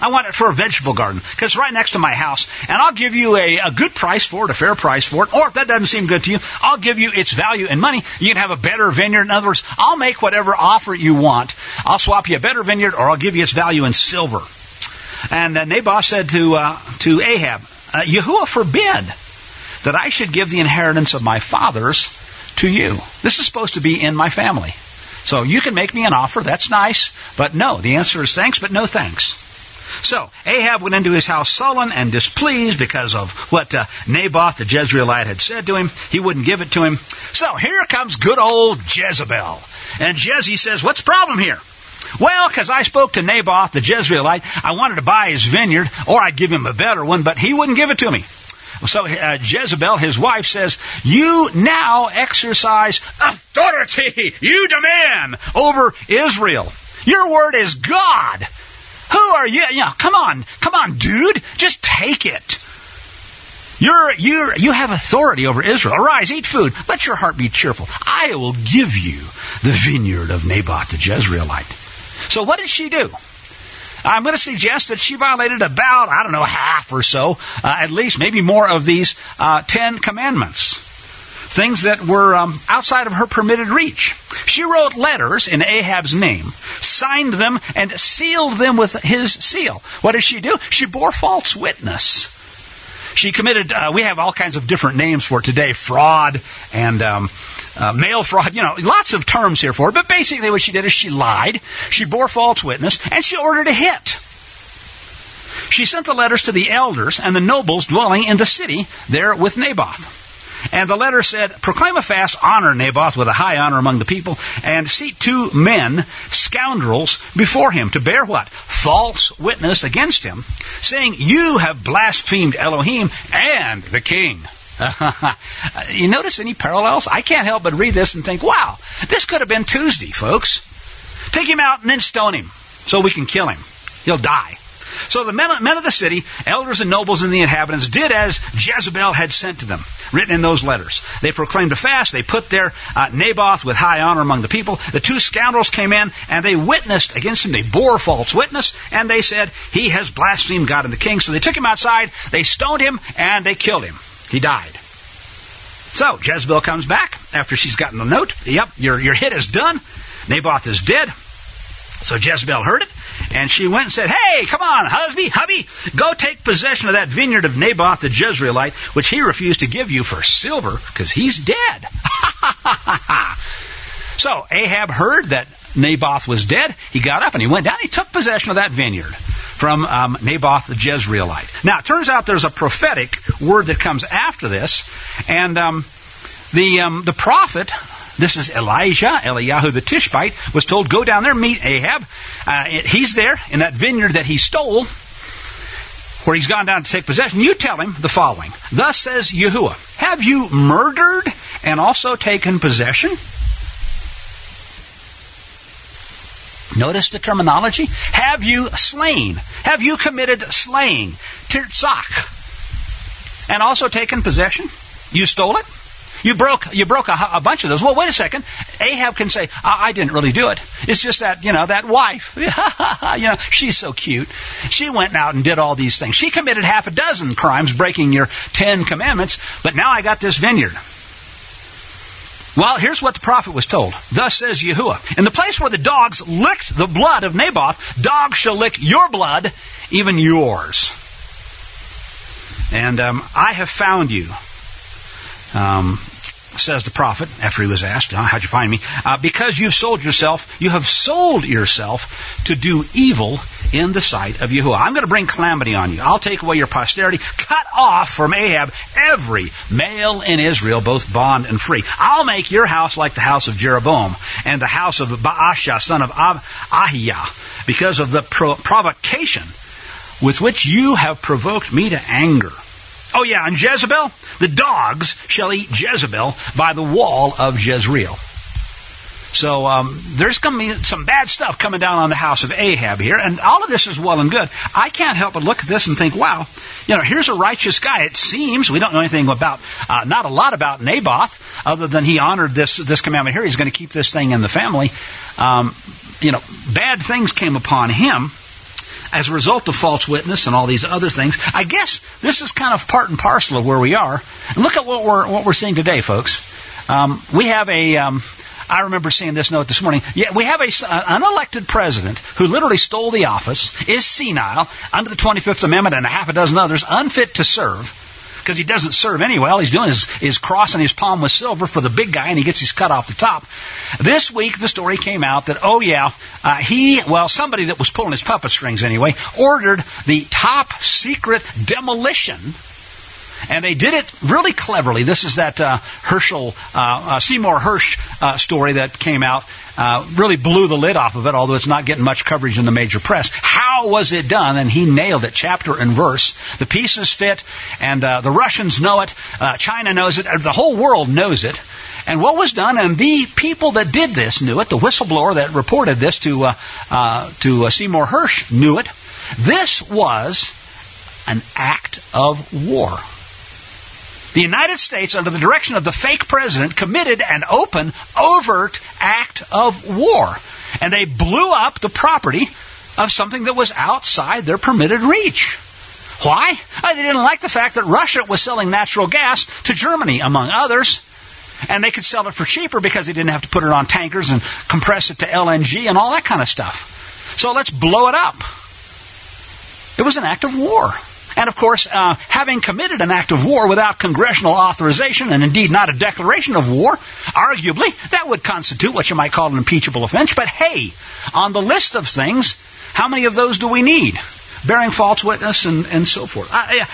I want it for a vegetable garden because it's right next to my house, and I'll give you a, a good price for it, a fair price for it. Or if that doesn't seem good to you, I'll give you its value in money. You can have a better vineyard. In other words, I'll make whatever offer you want. I'll swap you a better vineyard, or I'll give you its value in silver. And uh, Naboth said to uh, to Ahab, uh, Yahuwah forbid that I should give the inheritance of my fathers to you. This is supposed to be in my family. So you can make me an offer. That's nice. But no, the answer is thanks, but no thanks. So Ahab went into his house sullen and displeased because of what uh, Naboth the Jezreelite had said to him. He wouldn't give it to him. So here comes good old Jezebel. And Jezzy says, what's the problem here? Well, because I spoke to Naboth the Jezreelite. I wanted to buy his vineyard, or I'd give him a better one, but he wouldn't give it to me. So uh, Jezebel, his wife, says, you now exercise authority, you demand, over Israel. Your word is God. Who are you? You know, come on, come on, dude. Just take it. You're, you're, you have authority over Israel. Arise, eat food. Let your heart be cheerful. I will give you the vineyard of Naboth the Jezreelite. So what did she do? I'm going to suggest that she violated about, I don't know, half or so, uh, at least, maybe more of these uh, Ten Commandments. Things that were um, outside of her permitted reach. She wrote letters in Ahab's name, signed them, and sealed them with his seal. What did she do? She bore false witness. She committed, uh, we have all kinds of different names for it today, fraud and um, uh, mail fraud, you know, lots of terms here for it. But basically what she did is she lied, she bore false witness, and she ordered a hit. She sent the letters to the elders and the nobles dwelling in the city there with Naboth. And the letter said, proclaim a fast, honor Naboth with a high honor among the people, and seat two men, scoundrels, before him to bear what? False witness against him, saying, you have blasphemed Elohim and the king. You notice any parallels? I can't help but read this and think, wow, this could have been Tuesday, folks. Take him out and then stone him so we can kill him. He'll die. So the men, men of the city, elders and nobles and the inhabitants, did as Jezebel had sent to them, written in those letters. They proclaimed a fast. They put their uh, Naboth with high honor among the people. The two scoundrels came in, and they witnessed against him. They bore false witness, and they said, he has blasphemed God and the king. So they took him outside, they stoned him, and they killed him. He died. So Jezebel comes back after she's gotten the note. Yep, your, your hit is done. Naboth is dead. So Jezebel heard it, and she went and said, hey, come on, husband, hubby, go take possession of that vineyard of Naboth the Jezreelite, which he refused to give you for silver, because he's dead. So Ahab heard that Naboth was dead. He got up and he went down. He took possession of that vineyard from um, Naboth the Jezreelite. Now, it turns out there's a prophetic word that comes after this, and um, the um, the prophet... This is Elijah, Eliyahu the Tishbite, was told, go down there, meet Ahab. Uh, he's there in that vineyard that he stole, where he's gone down to take possession. You tell him the following. Thus says Yahuwah, have you murdered and also taken possession? Notice the terminology. Have you slain? Have you committed slaying? Tirtzach. And also taken possession? You stole it? You broke you broke a, a bunch of those. Well, wait a second. Ahab can say, I, I didn't really do it. It's just that, you know, that wife, you know, she's so cute. She went out and did all these things. She committed half a dozen crimes, breaking your Ten Commandments, but now I got this vineyard. Well, here's what the prophet was told. Thus says Yahuwah, in the place where the dogs licked the blood of Naboth, dogs shall lick your blood, even yours. And um, I have found you. Um, says the prophet, after he was asked, oh, how'd you find me? Uh, because you've sold yourself, you have sold yourself to do evil in the sight of Yahuwah. I'm going to bring calamity on you. I'll take away your posterity, cut off from Ahab every male in Israel, both bond and free. I'll make your house like the house of Jeroboam and the house of Baasha, son of Ahiah, because of the pro- provocation with which you have provoked me to anger. Oh yeah, and Jezebel, the dogs shall eat Jezebel by the wall of Jezreel. So um, there's going to be some bad stuff coming down on the house of Ahab here, and all of this is well and good. I can't help but look at this and think, wow, you know, here's a righteous guy. It seems we don't know anything about, uh, not a lot about Naboth, other than he honored this this commandment here. He's going to keep this thing in the family. Um, you know, bad things came upon him. as a result of false witness and all these other things, I guess this is kind of part and parcel of where we are. And look at what we're what we're seeing today, folks. Um, we have a. Um, I remember seeing this note this morning. Yeah, we have a, an unelected president who literally stole the office, is senile, under the twenty-fifth Amendment and a half a dozen others, unfit to serve, because he doesn't serve anyway. All he's doing is, is crossing his palm with silver for the big guy, and he gets his cut off the top. This week, the story came out that, oh yeah, uh, he, well, somebody that was pulling his puppet strings anyway, ordered the top secret demolition. And they did it really cleverly. This is that uh, Herschel, uh, uh, Seymour Hersh uh, story that came out. Uh, really blew the lid off of it, although it's not getting much coverage in the major press. How was it done? And he nailed it, chapter and verse. The pieces fit, and uh, the Russians know it. Uh, China knows it. The whole world knows it. And what was done, and the people that did this knew it. The whistleblower that reported this to uh, uh, to uh, Seymour Hersh knew it. This was an act of war. The United States, under the direction of the fake president, committed an open, overt act of war. And they blew up the property of something that was outside their permitted reach. Why? They didn't like the fact that Russia was selling natural gas to Germany, among others. And they could sell it for cheaper because they didn't have to put it on tankers and compress it to L N G and all that kind of stuff. So let's blow it up. It was an act of war. And, of course, uh, having committed an act of war without congressional authorization, and indeed not a declaration of war, arguably, that would constitute what you might call an impeachable offense. But, hey, on the list of things, how many of those do we need? Bearing false witness and, and so forth. I,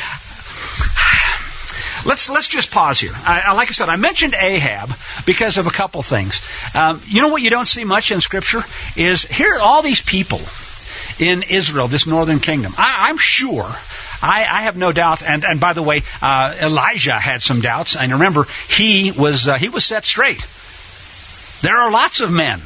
I, let's let's just pause here. I, like I said, I mentioned Ahab because of a couple things. Um, you know what you don't see much in Scripture is here are all these people in Israel, this northern kingdom. I, I'm sure... I, I have no doubt, and, and by the way, uh, Elijah had some doubts, and remember, he was uh, he was set straight. There are lots of men.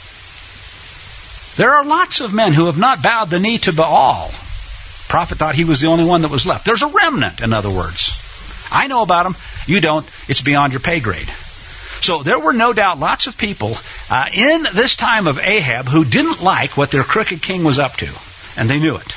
There are lots of men who have not bowed the knee to Baal. Prophet thought he was the only one that was left. There's a remnant, in other words. I know about them. You don't. It's beyond your pay grade. So there were no doubt lots of people uh, in this time of Ahab who didn't like what their crooked king was up to, and they knew it.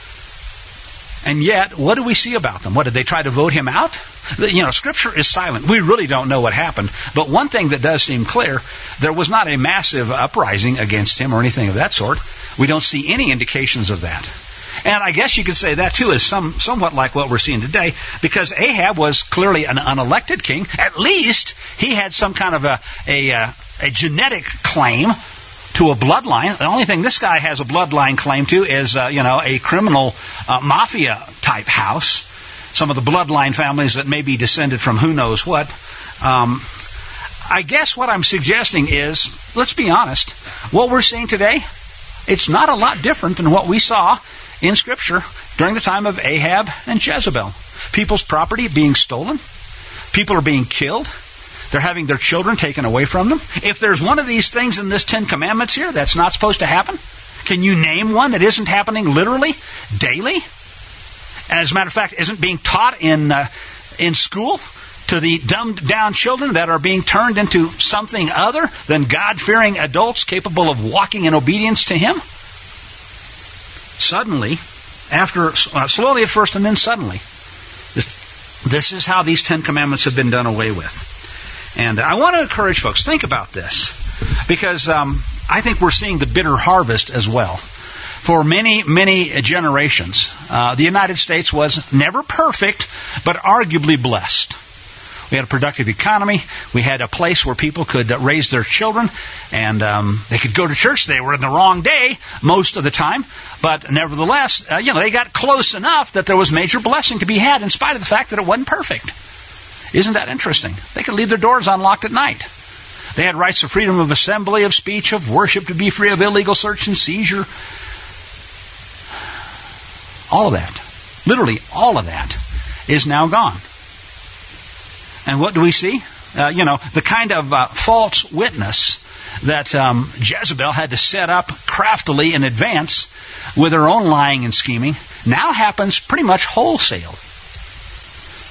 And yet, what do we see about them? What, did they try to vote him out? You know, Scripture is silent. We really don't know what happened. But one thing that does seem clear, there was not a massive uprising against him or anything of that sort. We don't see any indications of that. And I guess you could say that, too, is some, somewhat like what we're seeing today, because Ahab was clearly an unelected king. At least he had some kind of a, a, a genetic claim to a bloodline. The only thing this guy has a bloodline claim to is, uh, you know, a criminal uh, mafia-type house. Some of the bloodline families that may be descended from who knows what. Um, I guess what I'm suggesting is, let's be honest, what we're seeing today, it's not a lot different than what we saw in Scripture during the time of Ahab and Jezebel. People's property being stolen. People are being killed. They're having their children taken away from them. If there's one of these things in this Ten Commandments here that's not supposed to happen, can you name one that isn't happening literally, daily? And as a matter of fact, isn't being taught in uh, in school to the dumbed down children that are being turned into something other than God-fearing adults capable of walking in obedience to Him? Suddenly, after uh, slowly at first and then suddenly, this, this is how these Ten Commandments have been done away with. And I want to encourage folks, think about this, because um, I think we're seeing the bitter harvest as well. For many, many generations, uh, the United States was never perfect, but arguably blessed. We had a productive economy. We had a place where people could uh, raise their children, and um, they could go to church. They were in the wrong day most of the time, but nevertheless, uh, you know, they got close enough that there was major blessing to be had in spite of the fact that it wasn't perfect. Isn't that interesting? They could leave their doors unlocked at night. They had rights of freedom of assembly, of speech, of worship, to be free of illegal search and seizure. All of that, literally all of that, is now gone. And what do we see? Uh, you know, the kind of uh, false witness that um, Jezebel had to set up craftily in advance with her own lying and scheming now happens pretty much wholesale.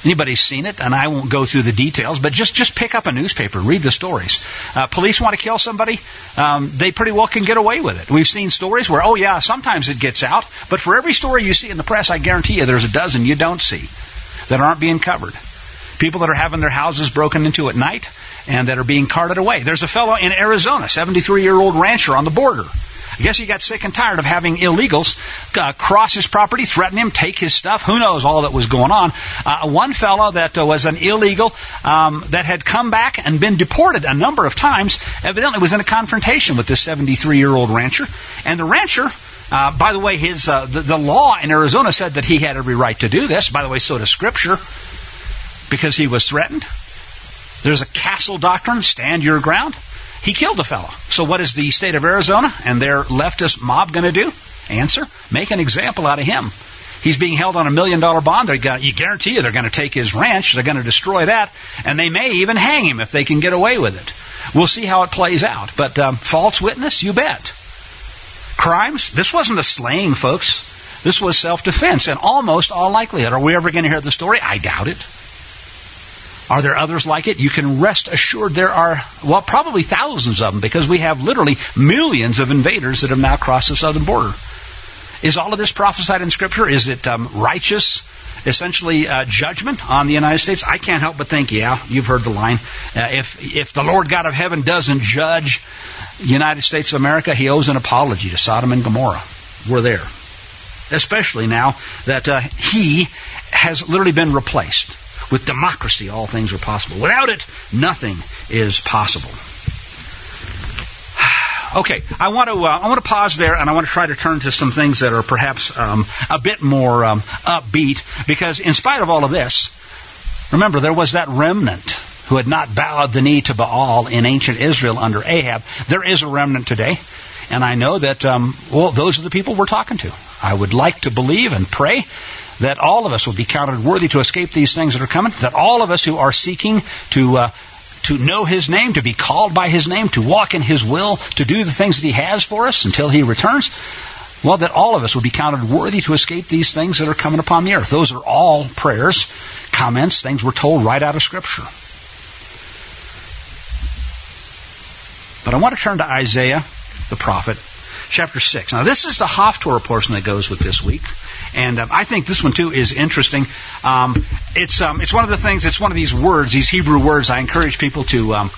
Anybody's seen it, and I won't go through the details, but just, just pick up a newspaper, read the stories. Uh, police want to kill somebody, um, they pretty well can get away with it. We've seen stories where, oh yeah, sometimes it gets out, but for every story you see in the press, I guarantee you there's a dozen you don't see that aren't being covered. People that are having their houses broken into at night and that are being carted away. There's a fellow in Arizona, seventy-three-year-old rancher on the border. I guess he got sick and tired of having illegals uh, cross his property, threaten him, take his stuff. Who knows all that was going on. Uh, one fellow that uh, was an illegal um, that had come back and been deported a number of times, evidently was in a confrontation with this seventy-three-year-old rancher. And the rancher, uh, by the way, his uh, the, the law in Arizona said that he had every right to do this. By the way, so does Scripture, because he was threatened. There's a castle doctrine, stand your ground. He killed a fellow. So what is the state of Arizona and their leftist mob going to do? Answer, make an example out of him. He's being held on a million dollar bond. They're gonna, you guarantee you they're going to take his ranch. They're going to destroy that. And they may even hang him if they can get away with it. We'll see how it plays out. But um, false witness, you bet. Crimes, this wasn't a slaying, folks. This was self-defense in almost all likelihood. Are we ever going to hear the story? I doubt it. Are there others like it? You can rest assured there are, well, probably thousands of them, because we have literally millions of invaders that have now crossed the southern border. Is all of this prophesied in Scripture? Is it um, righteous, essentially, uh, judgment on the United States? I can't help but think, yeah, you've heard the line. Uh, if if the Lord God of heaven doesn't judge the United States of America, he owes an apology to Sodom and Gomorrah. We're there. Especially now that uh, he has literally been replaced. With democracy, all things are possible. Without it, nothing is possible. Okay, I want to uh, I want to pause there, and I want to try to turn to some things that are perhaps um, a bit more um, upbeat, because in spite of all of this, remember, there was that remnant who had not bowed the knee to Baal in ancient Israel under Ahab. There is a remnant today, and I know that, um, well, those are the people we're talking to. I would like to believe and pray that all of us will be counted worthy to escape these things that are coming, that all of us who are seeking to uh, to know His name, to be called by His name, to walk in His will, to do the things that He has for us until He returns, well, that all of us will be counted worthy to escape these things that are coming upon the earth. Those are all prayers, comments, things we're told right out of Scripture. But I want to turn to Isaiah, the prophet, chapter six. Now, this is the Haftorah portion that goes with this week. And um, I think this one, too, is interesting. Um, it's um, it's one of the things, it's one of these words, these Hebrew words I encourage people to um,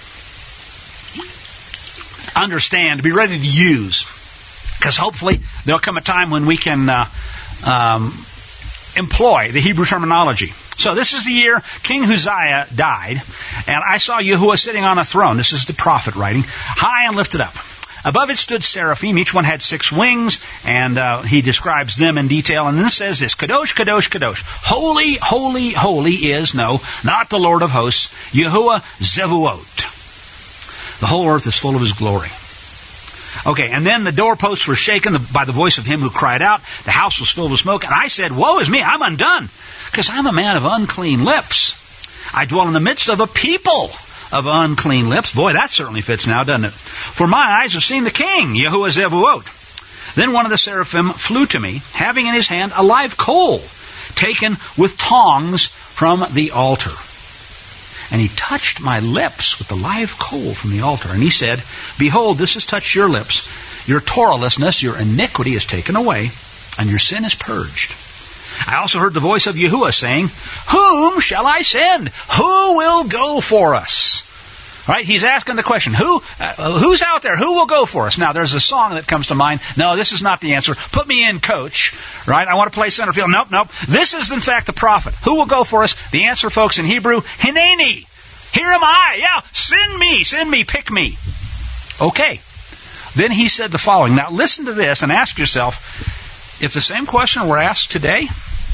understand, to be ready to use. Because hopefully there'll come a time when we can uh, um, employ the Hebrew terminology. So this is the year King Uzziah died, and I saw Yahuwah sitting on a throne. This is the prophet writing, high and lifted up. Above it stood seraphim. Each one had six wings, and uh, he describes them in detail. And then it says this, Kadosh, Kadosh, Kadosh. Holy, holy, holy is, no, not the Lord of hosts, Yahuwah Zevuot. The whole earth is full of His glory. Okay, and then the doorposts were shaken by the voice of him who cried out. The house was filled with smoke. And I said, woe is me, I'm undone, because I'm a man of unclean lips. I dwell in the midst of a people of unclean lips. Boy, that certainly fits now, doesn't it? For my eyes have seen the King, Yahuwah Zevuot. Then one of the seraphim flew to me, having in his hand a live coal, taken with tongs from the altar. And he touched my lips with the live coal from the altar. And he said, behold, this has touched your lips. Your Torahlessness, your iniquity is taken away, and your sin is purged. I also heard the voice of Yahuwah saying, whom shall I send? Who will go for us? Right? He's asking the question, who, uh, who's out there? Who will go for us? Now, there's a song that comes to mind. No, this is not the answer. Put me in, coach. Right? I want to play center field. Nope, nope. This is, in fact, the prophet. Who will go for us? The answer, folks, in Hebrew, Hineni. Here am I. Yeah, send me. Send me. Pick me. Okay. Then he said the following. Now, listen to this and ask yourself, if the same question were asked today,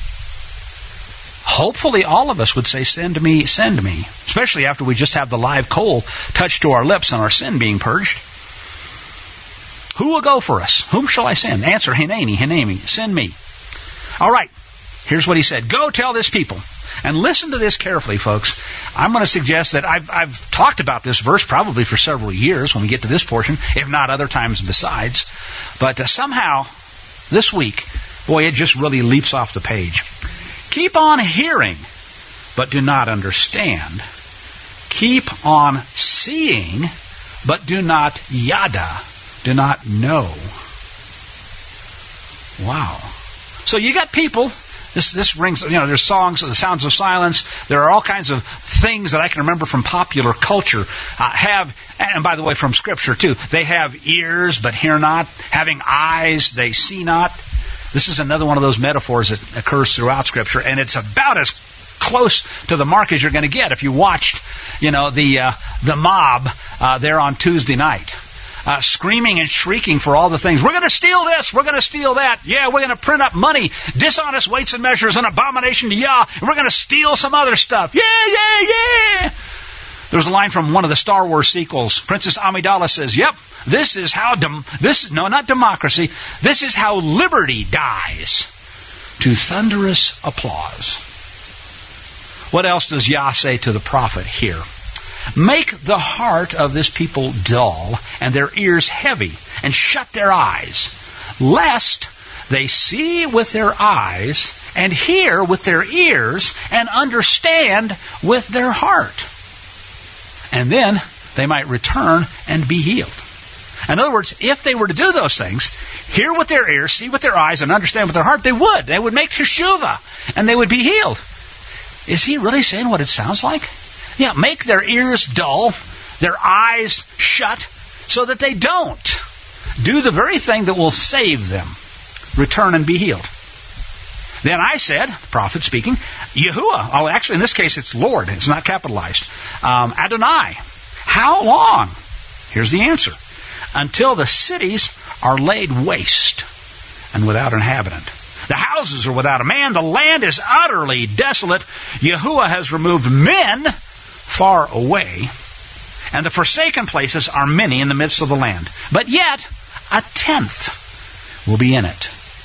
hopefully all of us would say, send me, send me. Especially after we just have the live coal touched to our lips and our sin being purged. Who will go for us? Whom shall I send? Answer, Hineni, Hineni, send me. All right, here's what he said. Go tell this people. And listen to this carefully, folks. I'm going to suggest that I've, I've talked about this verse probably for several years when we get to this portion, if not other times besides. But uh, somehow, this week, boy, it just really leaps off the page. Keep on hearing but do not understand. Keep on seeing, but do not yada, do not know. Wow. So you got people, this this rings, you know, there's songs, the Sounds of Silence, there are all kinds of things that I can remember from popular culture, uh, have, and by the way, from Scripture too, they have ears but hear not, having eyes they see not. This is another one of those metaphors that occurs throughout Scripture, and it's about as close to the mark as you're going to get if you watched, you know, the uh, the mob uh, there on Tuesday night, uh, screaming and shrieking for all the things. We're going to steal this. We're going to steal that. Yeah, we're going to print up money, dishonest weights and measures, an abomination to Yah, and we're going to steal some other stuff. Yeah, yeah, yeah. There's a line from one of the Star Wars sequels. Princess Amidala says, "Yep, this is how dem- this no, not democracy. This is how liberty dies." To thunderous applause. What else does Yah say to the prophet here? Make the heart of this people dull and their ears heavy, and shut their eyes, lest they see with their eyes and hear with their ears and understand with their heart. And then they might return and be healed. In other words, if they were to do those things, hear with their ears, see with their eyes, and understand with their heart, they would. They would make teshuvah, and they would be healed. Is he really saying what it sounds like? Yeah, make their ears dull, their eyes shut, so that they don't do the very thing that will save them. Return and be healed. Then I said, the prophet speaking, Yahuwah, oh, actually in this case it's Lord, it's not capitalized. Um, Adonai, how long? Here's the answer. Until the cities are laid waste and without inhabitant. The houses are without a man. The land is utterly desolate. Yahuwah has removed men far away. And the forsaken places are many in the midst of the land. But yet, a tenth will be in it.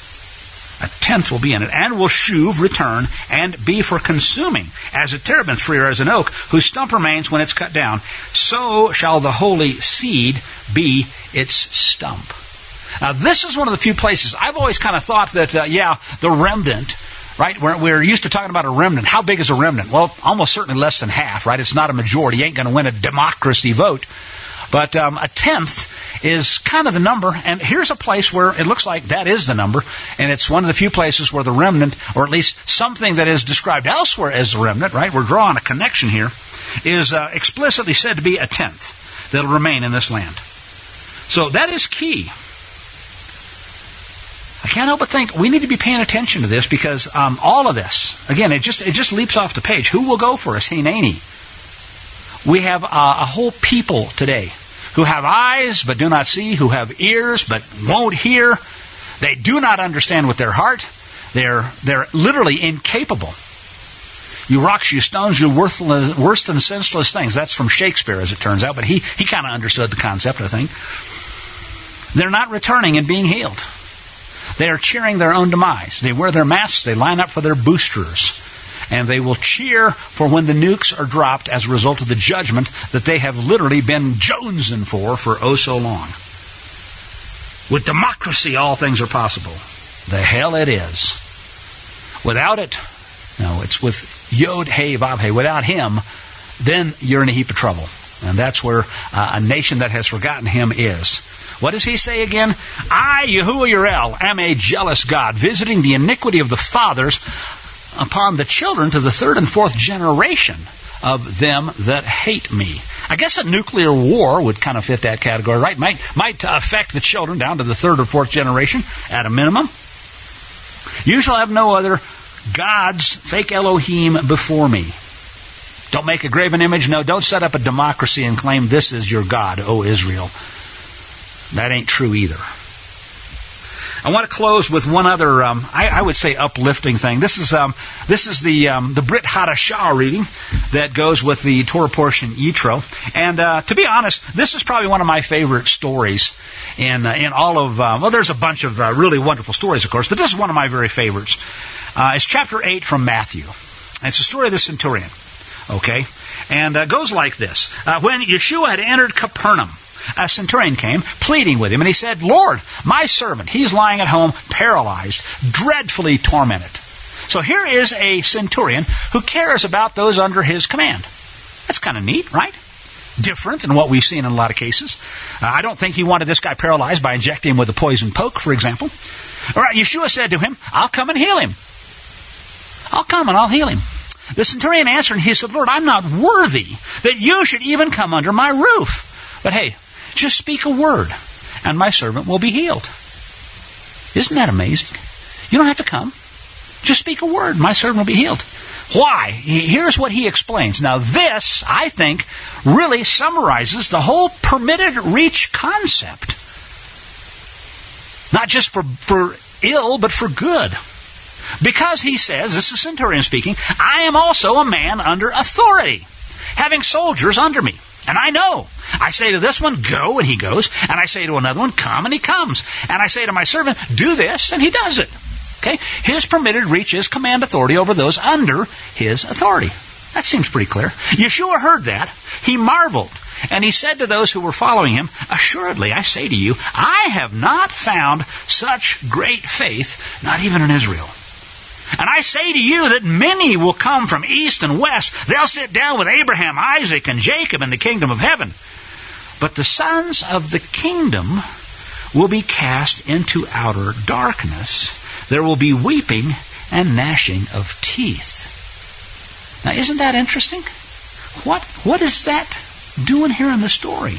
A tenth will be in it. And will shuv, return, and be for consuming, as a terebinth tree or as an oak, whose stump remains when it's cut down. So shall the holy seed be its stump. Now, this is one of the few places I've always kind of thought that, uh, yeah, the remnant, right? We're, we're used to talking about a remnant. How big is a remnant? Well, almost certainly less than half, right? It's not a majority. You ain't going to win a democracy vote. But um, a tenth is kind of the number. And here's a place where it looks like that is the number. And it's one of the few places where the remnant, or at least something that is described elsewhere as the remnant, right? We're drawing a connection here, is uh, explicitly said to be a tenth that will remain in this land. So that is key. I can't help but think we need to be paying attention to this because um, all of this, again, it just it just leaps off the page. Who will go for us? Hineni. We have uh, a whole people today who have eyes but do not see, who have ears but won't hear. They do not understand with their heart. They're they're literally incapable. You rocks, you stones, you worthless, worse than senseless things. That's from Shakespeare, as it turns out, but he, he kind of understood the concept, I think. They're not returning and being healed. They are cheering their own demise. They wear their masks, they line up for their boosters, and they will cheer for when the nukes are dropped as a result of the judgment that they have literally been jonesing for for oh so long. With democracy, all things are possible. The hell it is. Without it, no, it's with Yod, Hey, Vav, Hey. Without him, then you're in a heap of trouble. And that's where uh, a nation that has forgotten him is. What does he say again? I, Yahuwah Yirel, am a jealous God, visiting the iniquity of the fathers upon the children to the third and fourth generation of them that hate me. I guess a nuclear war would kind of fit that category, right? Might, might affect the children down to the third or fourth generation at a minimum. You shall have no other gods, fake Elohim, before me. Don't make a graven image. No, don't set up a democracy and claim this is your God, O Israel. That ain't true either. I want to close with one other, um, I, I would say, uplifting thing. This is um, this is the um, the Brit Hadashah reading that goes with the Torah portion Yitro. And uh, to be honest, this is probably one of my favorite stories in uh, in all of. Uh, well, there's a bunch of uh, really wonderful stories, of course, but this is one of my very favorites. Uh, it's chapter eight from Matthew. And it's the story of the centurion. Okay, and uh, goes like this: uh, When Yeshua had entered Capernaum, a centurion came, pleading with him, and he said, Lord, my servant, he's lying at home, paralyzed, dreadfully tormented. So here is a centurion who cares about those under his command. That's kind of neat, right? Different than what we've seen in a lot of cases. Uh, I don't think he wanted this guy paralyzed by injecting him with a poison poke, for example. All right, Yeshua said to him, I'll come and heal him. I'll come and I'll heal him. The centurion answered, and he said, Lord, I'm not worthy that you should even come under my roof. But hey, just speak a word, and my servant will be healed. Isn't that amazing? You don't have to come. Just speak a word, my servant will be healed. Why? Here's what he explains. Now this, I think, really summarizes the whole permitted reach concept. Not just for, for ill, but for good. Because he says, this is Centurion speaking, I am also a man under authority, having soldiers under me. And I know. I say to this one, go, and he goes. And I say to another one, come, and he comes. And I say to my servant, do this, and he does it. Okay? His permitted reach is command authority over those under his authority. That seems pretty clear. Yeshua heard that. He marveled. And he said to those who were following him, assuredly, I say to you, I have not found such great faith, not even in Israel. And I say to you that many will come from east and west. They'll sit down with Abraham, Isaac, and Jacob in the kingdom of heaven. But the sons of the kingdom will be cast into outer darkness. There will be weeping and gnashing of teeth. Now, isn't that interesting? What what is that doing here in the story?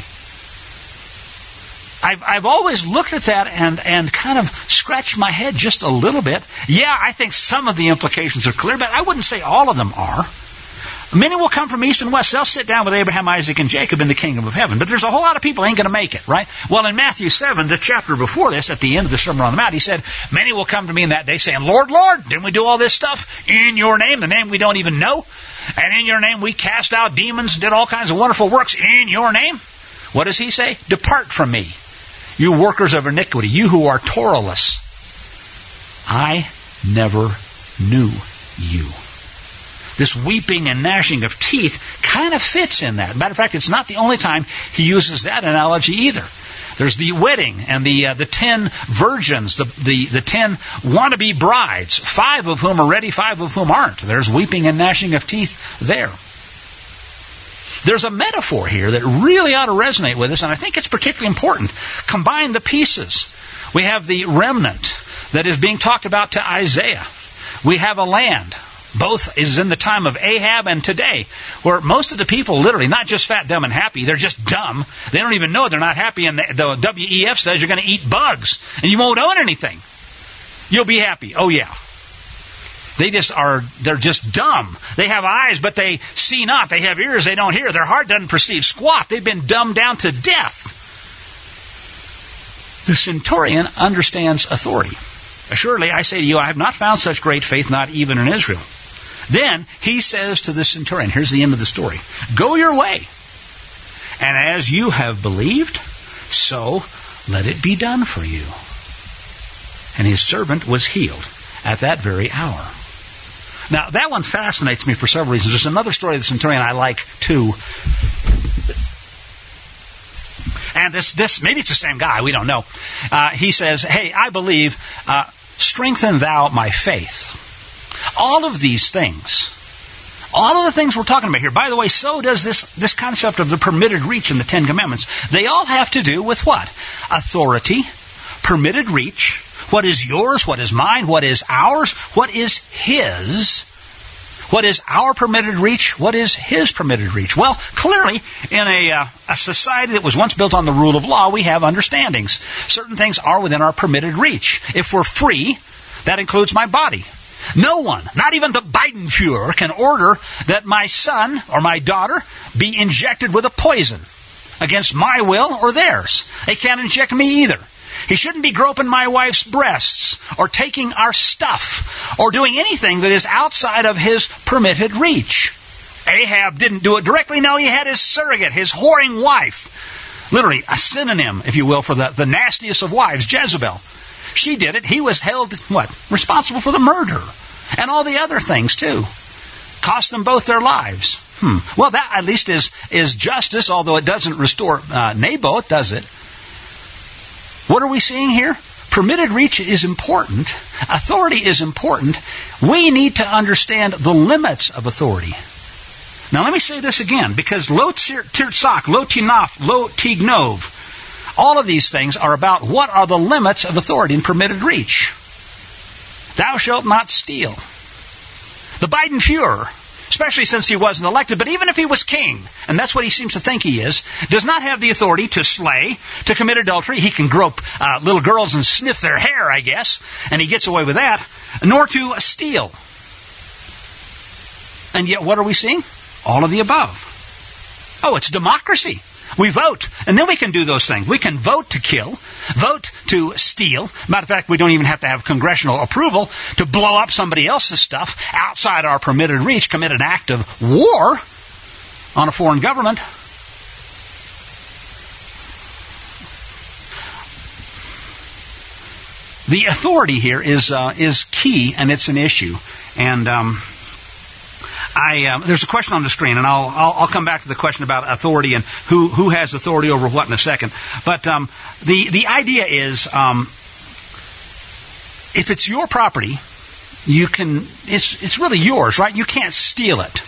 I've, I've always looked at that and, and kind of scratched my head just a little bit. Yeah, I think some of the implications are clear, but I wouldn't say all of them are. Many will come from east and west. They'll sit down with Abraham, Isaac, and Jacob in the kingdom of heaven. But there's a whole lot of people who ain't going to make it, right? Well, in Matthew seven, the chapter before this, at the end of the Sermon on the Mount, he said, many will come to me in that day saying, Lord, Lord, didn't we do all this stuff in your name, the name we don't even know? And in your name we cast out demons, did all kinds of wonderful works in your name? What does he say? Depart from me, you workers of iniquity, you who are Torahless. I never knew you. This weeping and gnashing of teeth kind of fits in that. Matter of fact, it's not the only time he uses that analogy either. There's the wedding and the uh, the ten virgins, the, the, the ten wannabe brides, five of whom are ready, five of whom aren't. There's weeping and gnashing of teeth there. There's a metaphor here that really ought to resonate with us, and I think it's particularly important. Combine the pieces. We have the remnant that is being talked about to Isaiah. We have a land. Both is in the time of Ahab and today, where most of the people literally, not just fat, dumb, and happy, they're just dumb. They don't even know they're not happy, and the, the W E F says you're going to eat bugs, and you won't own anything. You'll be happy. Oh, yeah. They just are, they're just dumb. They have eyes, but they see not. They have ears, they don't hear. Their heart doesn't perceive squat. They've been dumbed down to death. The centurion understands authority. Assuredly, I say to you, I have not found such great faith, not even in Israel. Then he says to the centurion, here's the end of the story, go your way, and as you have believed, so let it be done for you. And his servant was healed at that very hour. Now, that one fascinates me for several reasons. There's another story of the centurion I like, too. And this, this maybe it's the same guy, we don't know. Uh, he says, hey, I believe, uh, strengthen thou my faith. All of these things, all of the things we're talking about here, by the way, so does this, this concept of the permitted reach in the Ten Commandments. They all have to do with what? Authority, permitted reach, what is yours, what is mine, what is ours, what is his, what is our permitted reach, what is his permitted reach. Well, clearly, in a, uh, a society that was once built on the rule of law, we have understandings. Certain things are within our permitted reach. If we're free, that includes my body. No one, not even the Biden-Fuhrer, can order that my son or my daughter be injected with a poison against my will or theirs. They can't inject me either. He shouldn't be groping my wife's breasts or taking our stuff or doing anything that is outside of his permitted reach. Ahab didn't do it directly. No, he had his surrogate, his whoring wife. Literally a synonym, if you will, for the, the nastiest of wives, Jezebel. She did it. He was held, what, responsible for the murder and all the other things, too. Cost them both their lives. Hmm. Well, that at least is, is justice, although it doesn't restore uh, Naboth, does it? What are we seeing here? permitted reach is important. Authority is important. We need to understand the limits of authority. Now let me say this again, because lo tirtzak, lo tinaf, lo tignov, all of these things are about what are the limits of authority and permitted reach. Thou shalt not steal. The Biden Fuhrer, especially since he wasn't elected, but even if he was king, and that's what he seems to think he is, does not have the authority to slay, to commit adultery. He can grope uh, little girls and sniff their hair, I guess, and he gets away with that, nor to steal. And yet what are we seeing? All of the above. Oh, it's democracy. We vote, and then we can do those things. We can vote to kill, vote to steal. Matter of fact, we don't even have to have congressional approval to blow up somebody else's stuff outside our permitted reach, commit an act of war on a foreign government. The authority here is uh, is key, and it's an issue. And um, I, um, there's a question on the screen, and I'll, I'll I'll come back to the question about authority and who who has authority over what in a second. But um, the the idea is, um, if it's your property, you can. It's it's really yours, right? You can't steal it.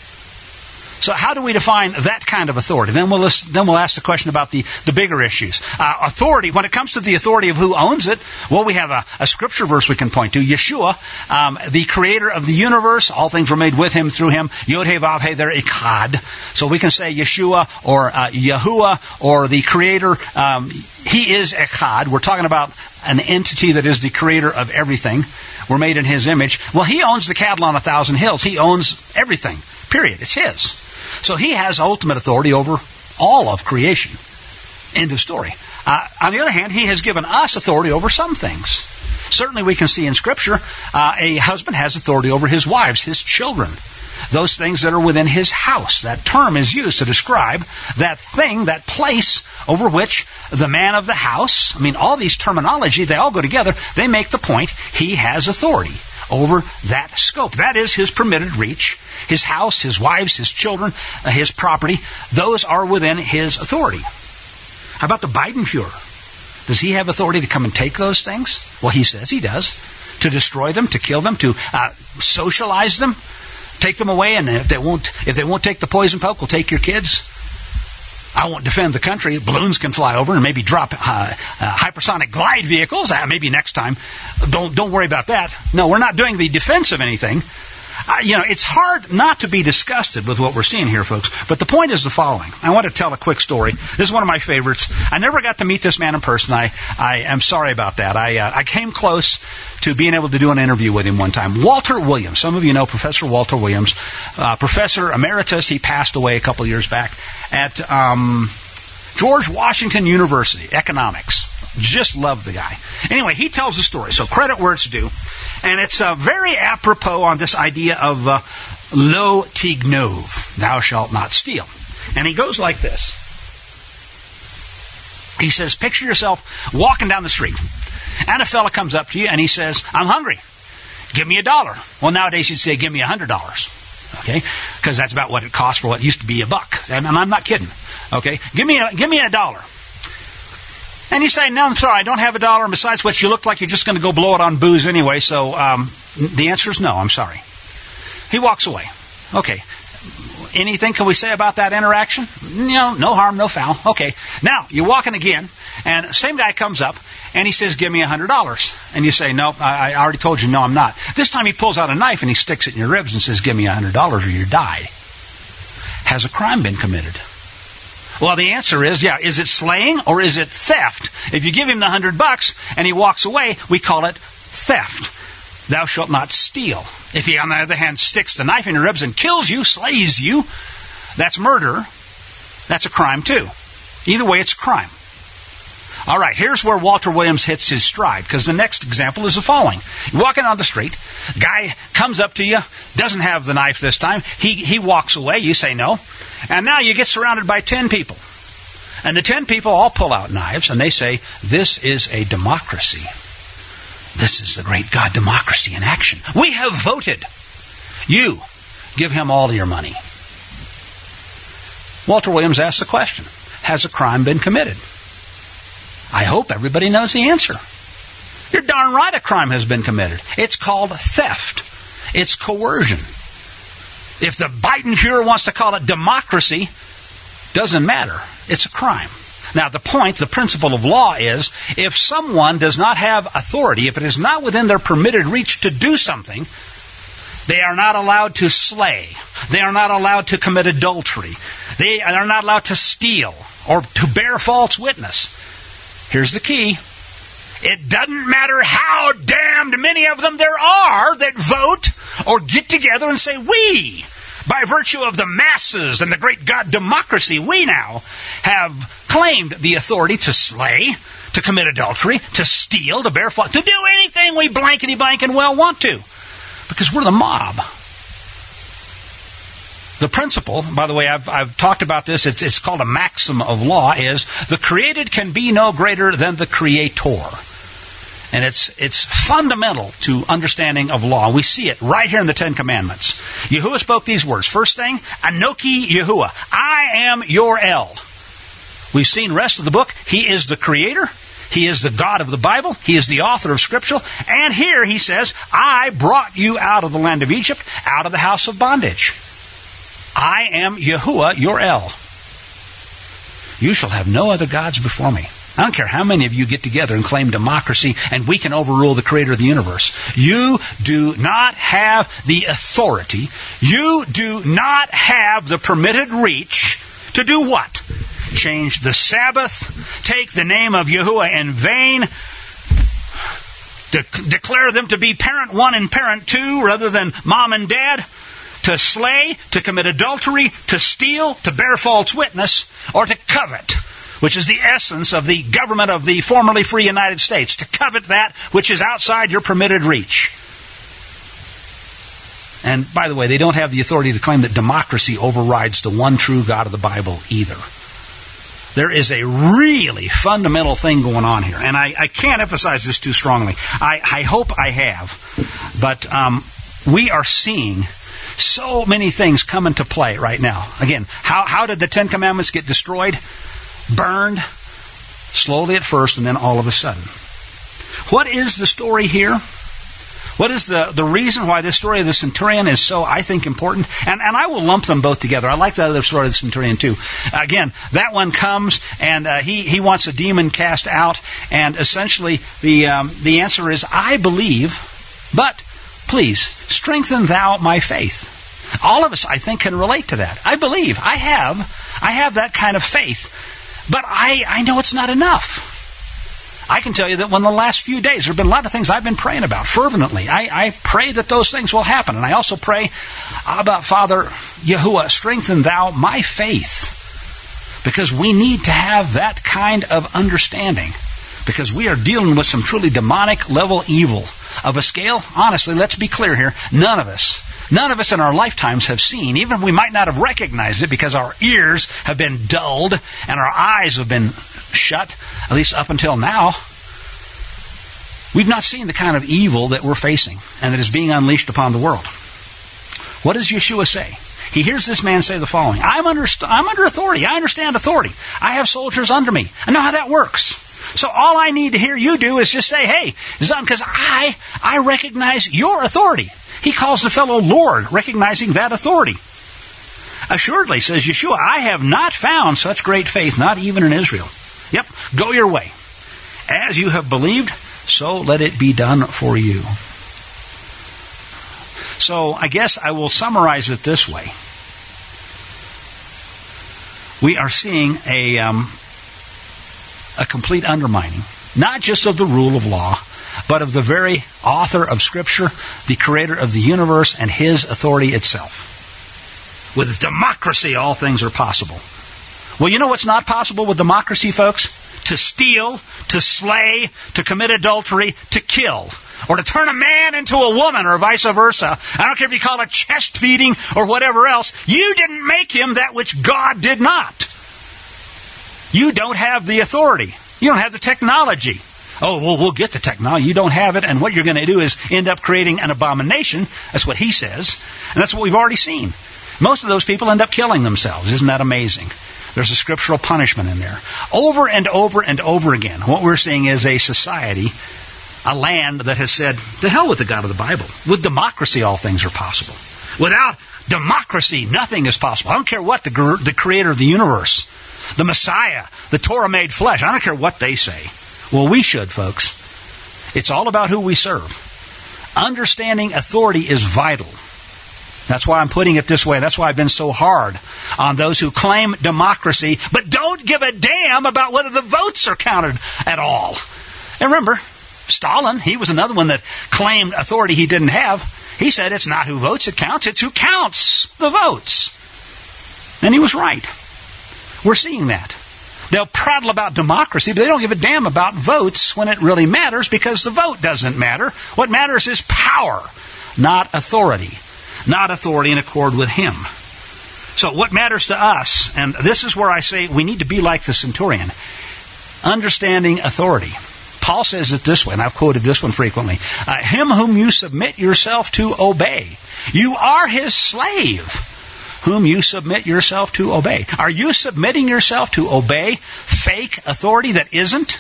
So how do we define that kind of authority? Then we'll list, then we'll ask the question about the, the bigger issues. Uh, authority, when it comes to the authority of who owns it, well, we have a, a scripture verse we can point to. Yeshua, um, the creator of the universe, all things were made with him, through him. Yod He Vav He, they're Echad. So we can say Yeshua or uh, Yahuwah or the creator. Um, he is Echad. We're talking about an entity that is the creator of everything. We're made in his image. Well, he owns the cattle on a thousand hills. He owns everything. Period. It's his. So he has ultimate authority over all of creation. End of story. Uh, on the other hand, he has given us authority over some things. Certainly we can see in Scripture, uh, a husband has authority over his wives, his children. Those things that are within his house. That term is used to describe that thing, that place over which the man of the house, I mean, all these terminology, they all go together. They make the point he has authority over that scope. That is his permitted reach. His house, his wives, his children, uh, his property, those are within his authority. How about the Biden Fuhrer? Does he have authority to come and take those things? Well, he says he does. To destroy them, to kill them, to uh, socialize them, take them away, and if they won't if they won't take the poison poke, we'll take your kids. I won't defend the country. Balloons can fly over and maybe drop uh, uh, hypersonic glide vehicles. Uh, maybe next time. Don't don't worry about that. No, we're not doing the defense of anything. Uh, you know, it's hard not to be disgusted with what we're seeing here, folks. But the point is the following. I want to tell a quick story. This is one of my favorites. I never got to meet this man in person. I, I am sorry about that. I, uh, I came close to being able to do an interview with him one time. Walter Williams. Some of you know Professor Walter Williams. Uh, Professor Emeritus. He passed away a couple of years back at um, George Washington University, economics. Just love the guy. Anyway, he tells a story, so credit where it's due. And it's uh, very apropos on this idea of uh, lo tignov, thou shalt not steal. And he goes like this. He says, picture yourself walking down the street, and a fella comes up to you, and he says, I'm hungry. Give me a dollar. Well, nowadays he'd say, give me a hundred dollars. Okay? Because that's about what it costs for what used to be a buck. And I'm not kidding. Okay? Give me a, give me a dollar. And you say, no, I'm sorry, I don't have a dollar, and besides which, you look like you're just going to go blow it on booze anyway, so um, the answer is no, I'm sorry. He walks away. Okay. Anything can we say about that interaction? You know, no harm, no foul. Okay. Now, you're walking again, and same guy comes up, and he says, give me a hundred dollars. And you say, no, I, I already told you, no, I'm not. This time he pulls out a knife, and he sticks it in your ribs and says, give me a hundred dollars or you die. Has a crime been committed? Well, the answer is, yeah, is it slaying or is it theft? If you give him the hundred bucks and he walks away, we call it theft. Thou shalt not steal. If he, on the other hand, sticks the knife in your ribs and kills you, slays you, that's murder. That's a crime too. Either way, it's a crime. All right, here's where Walter Williams hits his stride, because the next example is the following. You're walking on the street, guy comes up to you, doesn't have the knife this time, he, he walks away, you say no, and now you get surrounded by ten people. And the ten people all pull out knives, and they say, this is a democracy. This is the great God democracy in action. We have voted. You, give him all your money. Walter Williams asks the question, has a crime been committed? I hope everybody knows the answer. You're darn right a crime has been committed. It's called theft. It's coercion. If the Biden Fuhrer wants to call it democracy, doesn't matter. It's a crime. Now, the point, the principle of law is, if someone does not have authority, if it is not within their permitted reach to do something, they are not allowed to slay. They are not allowed to commit adultery. They are not allowed to steal or to bear false witness. Here's the key. It doesn't matter how damned many of them there are that vote or get together and say, we, by virtue of the masses and the great God democracy, we now have claimed the authority to slay, to commit adultery, to steal, to bear false, to do anything we blankety blank and well want to. Because we're the mob. The principle, by the way, I've, I've talked about this, it's, it's called a maxim of law, is the created can be no greater than the creator. And it's it's fundamental to understanding of law. We see it right here in the Ten Commandments. Yahuwah spoke these words. First thing, Anoki Yahuwah. I am your El. We've seen the rest of the book. He is the creator. He is the God of the Bible. He is the author of Scripture. And here he says, I brought you out of the land of Egypt, out of the house of bondage. I am Yahuwah, your El. You shall have no other gods before me. I don't care how many of you get together and claim democracy and we can overrule the creator of the universe. You do not have the authority. You do not have the permitted reach to do what? Change the Sabbath, take the name of Yahuwah in vain, de- declare them to be parent one and parent two rather than mom and dad, to slay, to commit adultery, to steal, to bear false witness, or to covet, which is the essence of the government of the formerly free United States, to covet that which is outside your permitted reach. And by the way, they don't have the authority to claim that democracy overrides the one true God of the Bible either. There is a really fundamental thing going on here, and I, I can't emphasize this too strongly. I, I hope I have, but um, we are seeing so many things come into play right now. Again, how, how did the Ten Commandments get destroyed? Burned, slowly at first, and then all of a sudden. What is the story here? What is the, the reason why this story of the centurion is so, I think, important? And, and I will lump them both together. I like the other story of the centurion, too. Again, that one comes, and uh, he, he wants a demon cast out, and essentially the, um, the answer is, I believe, but please, strengthen thou my faith. All of us, I think, can relate to that. I believe. I have. I have that kind of faith. But I, I know it's not enough. I can tell you that when the last few days, there have been a lot of things I've been praying about fervently. I, I pray that those things will happen. And I also pray about, Father Yahuwah, strengthen thou my faith. Because we need to have that kind of understanding. Because we are dealing with some truly demonic level evil of a scale. Honestly, let's be clear here. None of us, none of us in our lifetimes have seen. Even if we might not have recognized it because our ears have been dulled and our eyes have been shut, at least up until now. We've not seen the kind of evil that we're facing and that is being unleashed upon the world. What does Yeshua say? He hears this man say the following. I'm under, I'm under authority. I understand authority. I have soldiers under me. I know how that works. So all I need to hear you do is just say, hey, Zon, because I, I recognize your authority. He calls the fellow Lord, recognizing that authority. Assuredly, says Yeshua, I have not found such great faith, not even in Israel. Yep, go your way. As you have believed, so let it be done for you. So I guess I will summarize it this way. We are seeing a... Um, a complete undermining, not just of the rule of law, but of the very author of Scripture, the creator of the universe, and his authority itself. With democracy, all things are possible. Well, you know what's not possible with democracy, folks? To steal, to slay, to commit adultery, to kill, or to turn a man into a woman, or vice versa. I don't care if you call it chest feeding or whatever else. You didn't make him that which God did not. You don't have the authority. You don't have the technology. Oh, well, we'll get the technology. You don't have it, and what you're going to do is end up creating an abomination. That's what he says, and that's what we've already seen. Most of those people end up killing themselves. Isn't that amazing? There's a scriptural punishment in there. Over and over and over again, what we're seeing is a society, a land that has said, the hell with the God of the Bible. With democracy, all things are possible. Without democracy, nothing is possible. I don't care what the, the creator of the universe, the Messiah, the Torah made flesh, I don't care what they say. Well, we should, folks. It's all about who we serve. Understanding authority is vital. That's why I'm putting it this way. That's why I've been so hard on those who claim democracy, but don't give a damn about whether the votes are counted at all. And remember, Stalin, he was another one that claimed authority he didn't have. He said it's not who votes it counts, it's who counts the votes. And he was right. We're seeing that. They'll prattle about democracy, but they don't give a damn about votes when it really matters, because the vote doesn't matter. What matters is power, not authority. Not authority in accord with him. So what matters to us, and this is where I say we need to be like the centurion, understanding authority. Paul says it this way, and I've quoted this one frequently. Uh, him whom you submit yourself to obey. You are his slave, whom you submit yourself to obey. Are you submitting yourself to obey fake authority that isn't?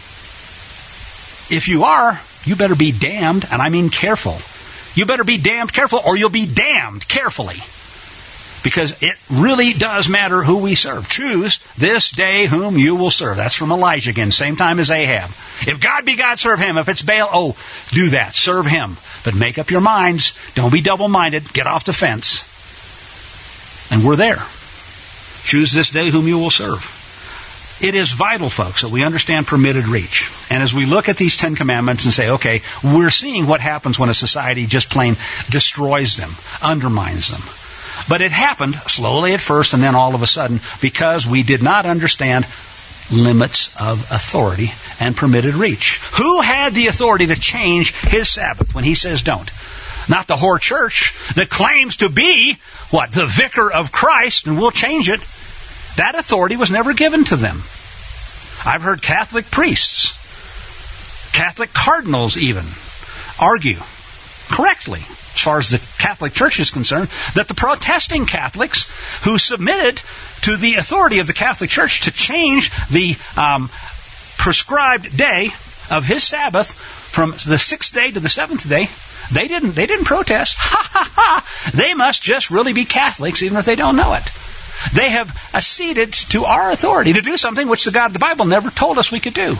If you are, you better be damned, and I mean careful. You better be damned careful, or you'll be damned carefully. Because it really does matter who we serve. Choose this day whom you will serve. That's from Elijah again, same time as Ahab. If God be God, serve him. If it's Baal, oh, do that. Serve him. But make up your minds. Don't be double-minded. Get off the fence. And we're there. Choose this day whom you will serve. It is vital, folks, that we understand permitted reach. And as we look at these Ten Commandments and say, okay, we're seeing what happens when a society just plain destroys them, undermines them. But it happened slowly at first and then all of a sudden because we did not understand limits of authority and permitted reach. Who had the authority to change his Sabbath when he says don't? Not the whore church that claims to be, what, the vicar of Christ and will change it. That authority was never given to them. I've heard Catholic priests, Catholic cardinals even, argue correctly, as far as the Catholic Church is concerned, that the protesting Catholics who submitted to the authority of the Catholic Church to change the um, prescribed day of his Sabbath from the sixth day to the seventh day, they didn't, they didn't protest. Ha ha ha! They must just really be Catholics, even if they don't know it. They have acceded to our authority to do something which the God of the Bible never told us we could do.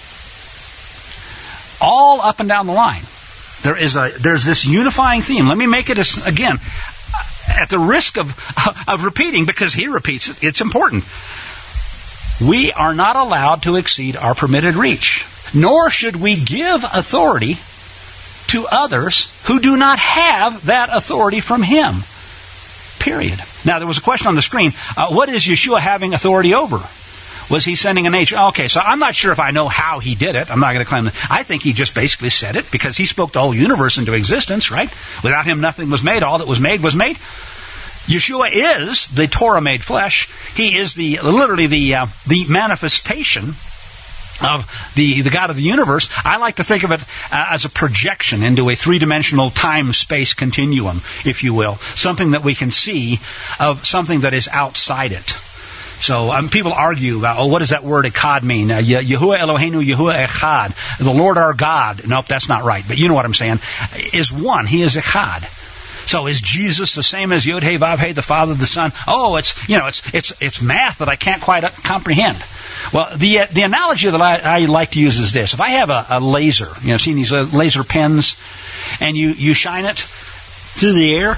All up and down the line, there is a there's this unifying theme. Let me make it as, again, at the risk of of repeating, because he repeats it. It's important. We are not allowed to exceed our permitted reach, nor should we give authority to others who do not have that authority from him. Period. Now, there was a question on the screen. Uh, what is Yeshua having authority over? Was he sending an angel? Okay, so I'm not sure if I know how he did it. I'm not going to claim that. I think he just basically said it because he spoke the whole universe into existence, right? Without him, nothing was made. All that was made was made. Yeshua is the Torah made flesh. He is the literally the uh, the manifestation of the, the God of the universe. I like to think of it uh, as a projection into a three-dimensional time-space continuum, if you will. Something that we can see of something that is outside it. So um, people argue about, oh, what does that word echad mean? Uh, Yahuwah Eloheinu, Yahuwah echad. The Lord our God. Nope, that's not right. But you know what I'm saying. Is one. He is echad. So is Jesus the same as Yod He Vav He, the Father, the Son? Oh, it's you know, it's it's it's math that I can't quite comprehend. Well, the uh, the analogy that I, I like to use is this: if I have a, a laser, you know, seen these uh, laser pens, and you you shine it through the air,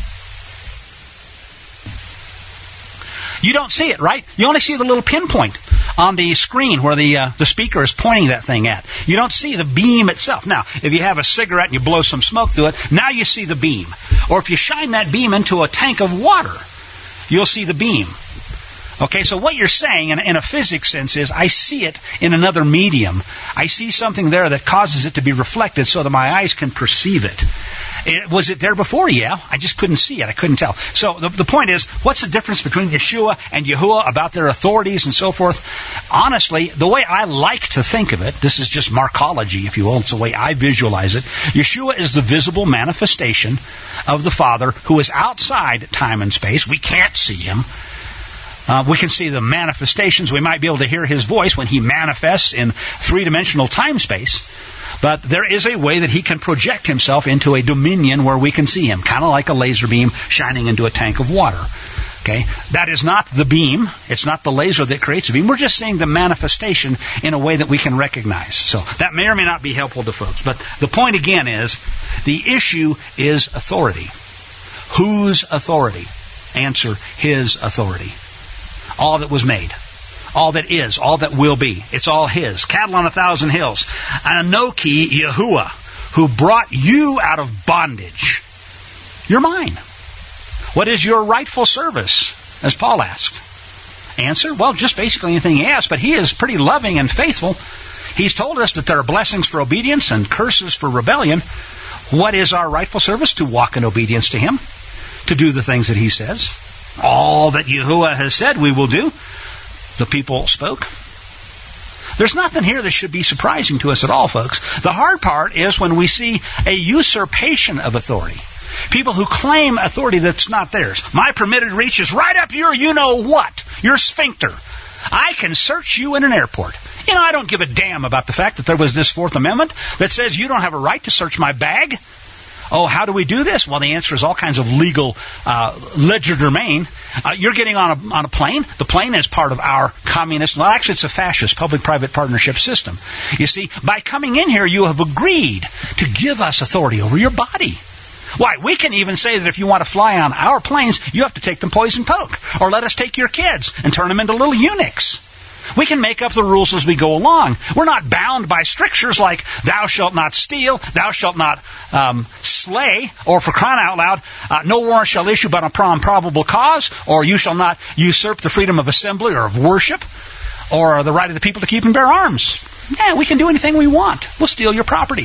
you don't see it, right? You only see the little pinpoint on the screen where the uh, the speaker is pointing that thing at. You don't see the beam itself. Now, if you have a cigarette and you blow some smoke through it, now you see the beam. Or if you shine that beam into a tank of water, you'll see the beam. Okay, so what you're saying in, in a physics sense is I see it in another medium. I see something there that causes it to be reflected so that my eyes can perceive it. It, was it there before? Yeah. I just couldn't see it. I couldn't tell. So the, the point is, what's the difference between Yeshua and Yahuwah about their authorities and so forth? Honestly, the way I like to think of it, this is just Markology, if you will. It's the way I visualize it. Yeshua is the visible manifestation of the Father who is outside time and space. We can't see him. Uh, we can see the manifestations. We might be able to hear his voice when he manifests in three-dimensional time-space. But there is a way that he can project himself into a dominion where we can see him, kind of like a laser beam shining into a tank of water. Okay? That is not the beam. It's not the laser that creates a beam. We're just seeing the manifestation in a way that we can recognize. So that may or may not be helpful to folks. But the point again is, the issue is authority. Whose authority? Answer, his authority. All that was made. All that is, all that will be. It's all his. Cattle on a thousand hills. Anoki Yahuwah, who brought you out of bondage. You're mine. What is your rightful service? As Paul asked. Answer, well, just basically anything he asked, but he is pretty loving and faithful. He's told us that there are blessings for obedience and curses for rebellion. What is our rightful service? To walk in obedience to him. To do the things that he says. All that Yahuwah has said we will do. The people spoke. There's nothing here that should be surprising to us at all, folks. The hard part is when we see a usurpation of authority. People who claim authority that's not theirs. My permitted reach is right up your you-know-what, your sphincter. I can search you in an airport. You know, I don't give a damn about the fact that there was this Fourth Amendment that says you don't have a right to search my bag. Oh, how do we do this? Well, the answer is all kinds of legal uh, legerdemain. Uh, you're getting on a, on a plane. The plane is part of our communist, well, actually it's a fascist public-private partnership system. You see, by coming in here, you have agreed to give us authority over your body. Why, we can even say that if you want to fly on our planes, you have to take them poison poke. Or let us take your kids and turn them into little eunuchs. We can make up the rules as we go along. We're not bound by strictures like thou shalt not steal, thou shalt not um, slay, or for crying out loud, uh, no warrant shall issue but upon probable cause, or you shall not usurp the freedom of assembly or of worship, or the right of the people to keep and bear arms. Yeah, we can do anything we want. We'll steal your property.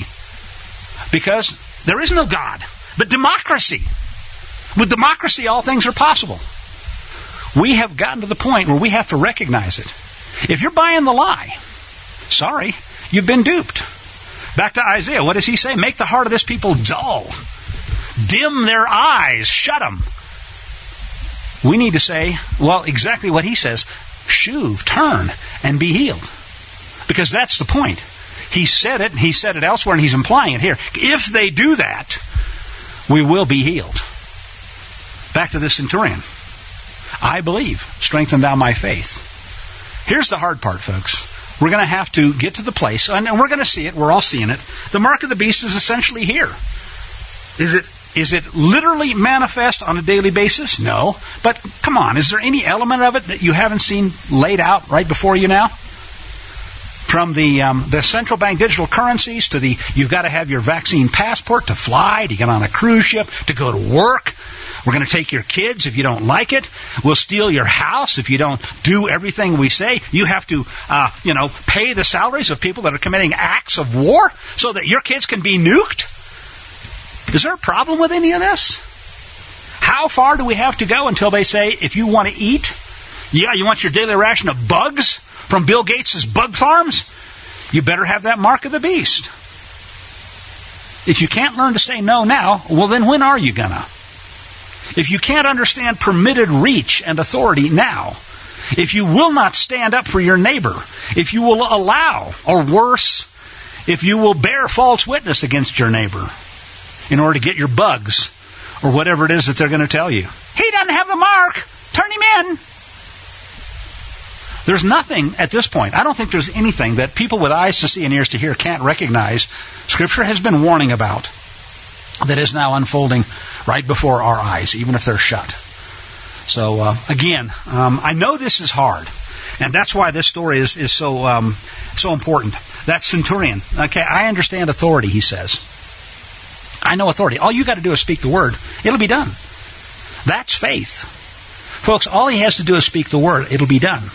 Because there is no God, but democracy. With democracy, all things are possible. We have gotten to the point where we have to recognize it. If you're buying the lie, sorry, you've been duped. Back to Isaiah, what does he say? Make the heart of this people dull. Dim their eyes. Shut them. We need to say, well, exactly what he says. Shuv, turn, and be healed. Because that's the point. He said it, and he said it elsewhere, and he's implying it here. If they do that, we will be healed. Back to the centurion. I believe. Strengthen thou my faith. Here's the hard part, folks. We're going to have to get to the place, and we're going to see it. We're all seeing it. The mark of the beast is essentially here. Is it is it literally manifest on a daily basis? No. But come on, is there any element of it that you haven't seen laid out right before you now? From the um, the central bank digital currencies to the you've got to have your vaccine passport to fly, to get on a cruise ship, to go to work. We're going to take your kids if you don't like it. We'll steal your house if you don't do everything we say. You have to, uh, you know, pay the salaries of people that are committing acts of war so that your kids can be nuked. Is there a problem with any of this? How far do we have to go until they say, if you want to eat, yeah, you want your daily ration of bugs from Bill Gates' bug farms, you better have that mark of the beast. If you can't learn to say no now, well, then when are you gonna? If you can't understand permitted reach and authority now, if you will not stand up for your neighbor, if you will allow, or worse, if you will bear false witness against your neighbor in order to get your bugs, or whatever it is that they're going to tell you. He doesn't have the mark. Turn him in. There's nothing at this point. I don't think there's anything that people with eyes to see and ears to hear can't recognize. Scripture has been warning about that is now unfolding right before our eyes, even if they're shut. So, uh, again, um, I know this is hard, and that's why this story is, is so um, so important. That centurion, okay, I understand authority, he says. I know authority. All you got to do is speak the word. It'll be done. That's faith. Folks, all he has to do is speak the word. It'll be done.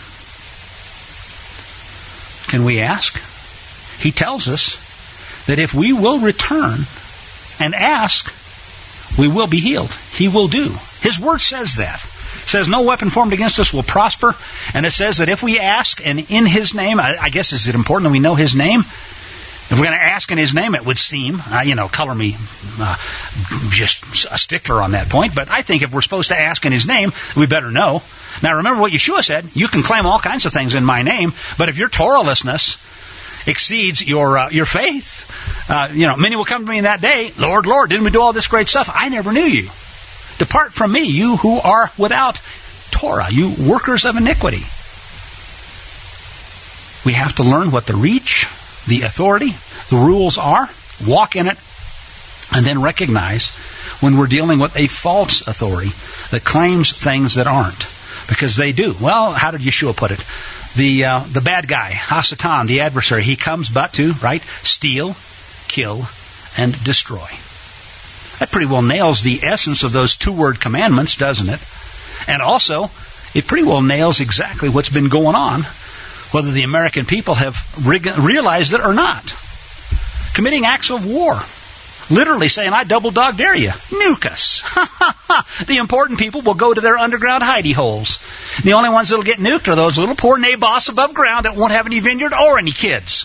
Can we ask? He tells us that if we will return and ask, we will be healed. He will do. His word says that. It says no weapon formed against us will prosper. And it says that if we ask and in his name, I, I guess is it important that we know his name? If we're going to ask in his name, it would seem, uh, you know, color me uh, just a stickler on that point. But I think if we're supposed to ask in his name, we better know. Now remember what Yeshua said. You can claim all kinds of things in my name. But if your Torahlessness exceeds your uh, your faith. Uh, you know, many will come to me in that day, Lord, Lord, didn't we do all this great stuff? I never knew you. Depart from me, you who are without Torah, you workers of iniquity. We have to learn what the reach, the authority, the rules are, walk in it, and then recognize when we're dealing with a false authority that claims things that aren't. Because they do. Well, how did Yeshua put it? The uh, the bad guy, Hasatan, the adversary, he comes but to, right, steal, kill, and destroy. That pretty well nails the essence of those two-word commandments, doesn't it? And also, it pretty well nails exactly what's been going on, whether the American people have re- realized it or not. Committing acts of war. Literally saying, I double dog dare you. Nuke us. The important people will go to their underground hidey holes. The only ones that will get nuked are those little poor nabos above ground that won't have any vineyard or any kids.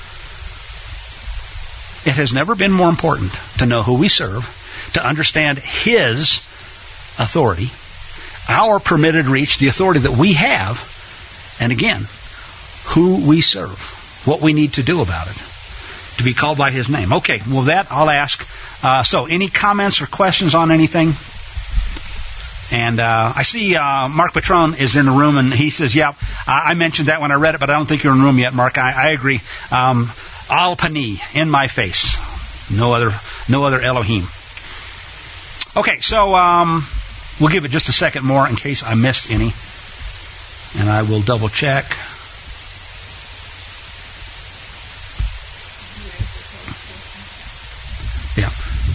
It has never been more important to know who we serve, to understand His authority, our permitted reach, the authority that we have, and again, who we serve, what we need to do about it. To be called by His name. Okay, well, that I'll ask. Uh, so, any comments or questions on anything? And uh, I see uh, Mark Patron is in the room, and he says, yeah, I mentioned that when I read it, but I don't think you're in the room yet, Mark. I, I agree. Um, Al Pani, in my face. No other no other Elohim. Okay, so um, we'll give it just a second more in case I missed any. And I will double check. Yeah.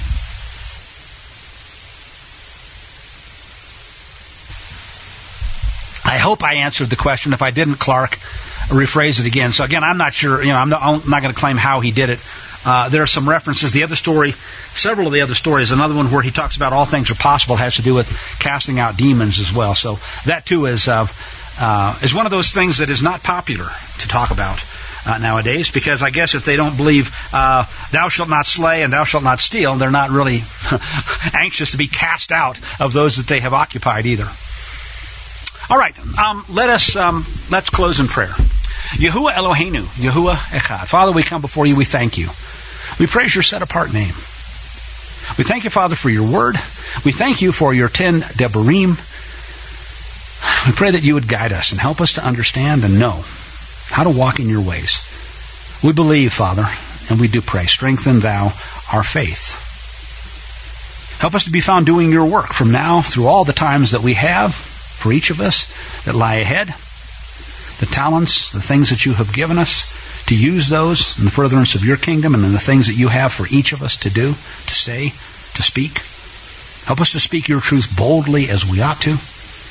I hope I answered the question. If I didn't, Clark, rephrase it again. So again, I'm not sure. You know, I'm not, I'm not going to claim how he did it. Uh, there are some references. The other story, several of the other stories, another one where he talks about all things are possible has to do with casting out demons as well. So that too is uh, uh, is one of those things that is not popular to talk about uh, nowadays, because I guess if they don't believe uh, thou shalt not slay and thou shalt not steal, they're not really anxious to be cast out of those that they have occupied either. All right, um, let us um, let's close in prayer. Yahuwah Eloheinu, Yahuwah Echad. Father, we come before you. We thank you. We praise your set-apart name. We thank you, Father, for your word. We thank you for your ten Debarim. We pray that you would guide us and help us to understand and know how to walk in your ways. We believe, Father, and we do pray, strengthen thou our faith. Help us to be found doing your work from now through all the times that we have for each of us that lie ahead, the talents, the things that you have given us, to use those in the furtherance of your kingdom and in the things that you have for each of us to do, to say, to speak. Help us to speak your truth boldly as we ought to.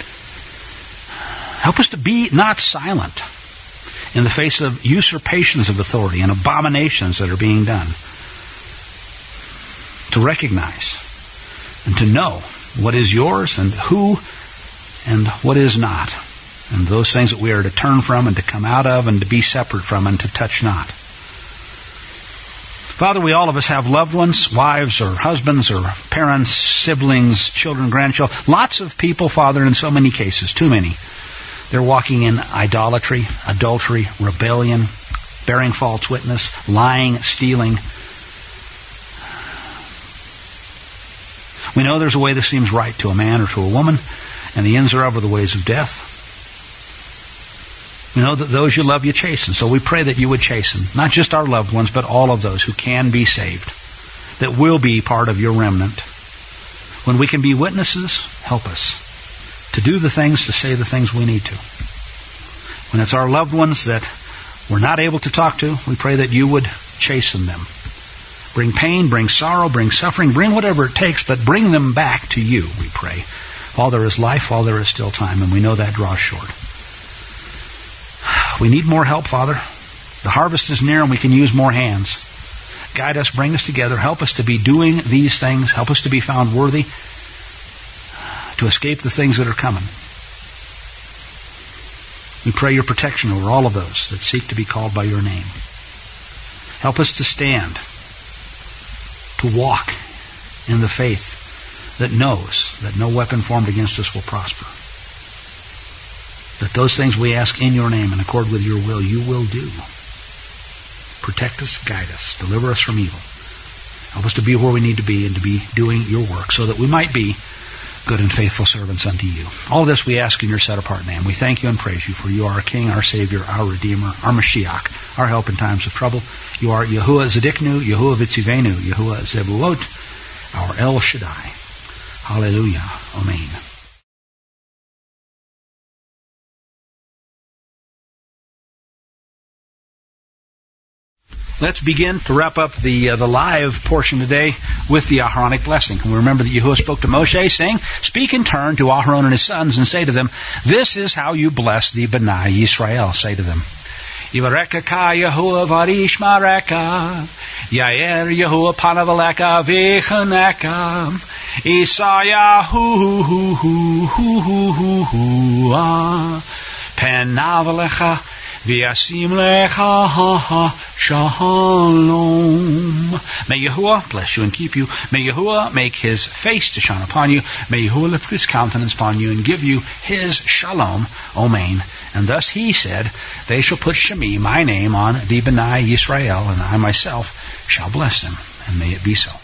Help us to be not silent in the face of usurpations of authority and abominations that are being done. To recognize and to know what is yours and who and what is not. And those things that we are to turn from and to come out of and to be separate from and to touch not. Father, we all of us have loved ones, wives or husbands or parents, siblings, children, grandchildren. Lots of people, Father, in so many cases, too many. They're walking in idolatry, adultery, rebellion, bearing false witness, lying, stealing. We know there's a way that seems right to a man or to a woman, and the ends thereof are the ways of death. We know that those you love you chasten, so we pray that you would chasten, not just our loved ones, but all of those who can be saved, that will be part of your remnant. When we can be witnesses, help us to do the things, to say the things we need to. When it's our loved ones that we're not able to talk to, we pray that you would chasten them. Bring pain, bring sorrow, bring suffering, bring whatever it takes, but bring them back to you, we pray, while there is life, while there is still time, and we know that draws short. We need more help, Father. The harvest is near and we can use more hands. Guide us, bring us together. Help us to be doing these things. Help us to be found worthy to escape the things that are coming. We pray your protection over all of those that seek to be called by your name. Help us to stand, to walk in the faith that knows that no weapon formed against us will prosper. That those things we ask in your name in accord with your will, you will do. Protect us, guide us, deliver us from evil. Help us to be where we need to be and to be doing your work so that we might be good and faithful servants unto you. All of this we ask in your set-apart name. We thank you and praise you, for you are our King, our Savior, our Redeemer, our Mashiach, our help in times of trouble. You are Yahuwah Zedeknu, Yahuwah Vitzivenu, Yahuwah Zebuot, our El Shaddai. Hallelujah. Amen. Let's begin to wrap up the uh, the live portion today with the Aharonic blessing. And we remember that Yahuwah spoke to Moshe, saying, "Speak in turn to Aharon and his sons, and say to them, this is how you bless the B'nai Yisrael. Say to them, Yivareka Yahuwah varish mareka, Yair Yahuwah panavaleka v'chaneka, Isayahu hu hu hu hu hu hu penavalecha v'yasim lecha ha ha shalom." May Yahuwah bless you and keep you. May Yahuwah make his face to shine upon you. May Yahuwah lift his countenance upon you and give you his shalom. Amen. And thus he said, they shall put Shemi, my name, on the B'nai Yisrael, and I myself shall bless them. And may it be so.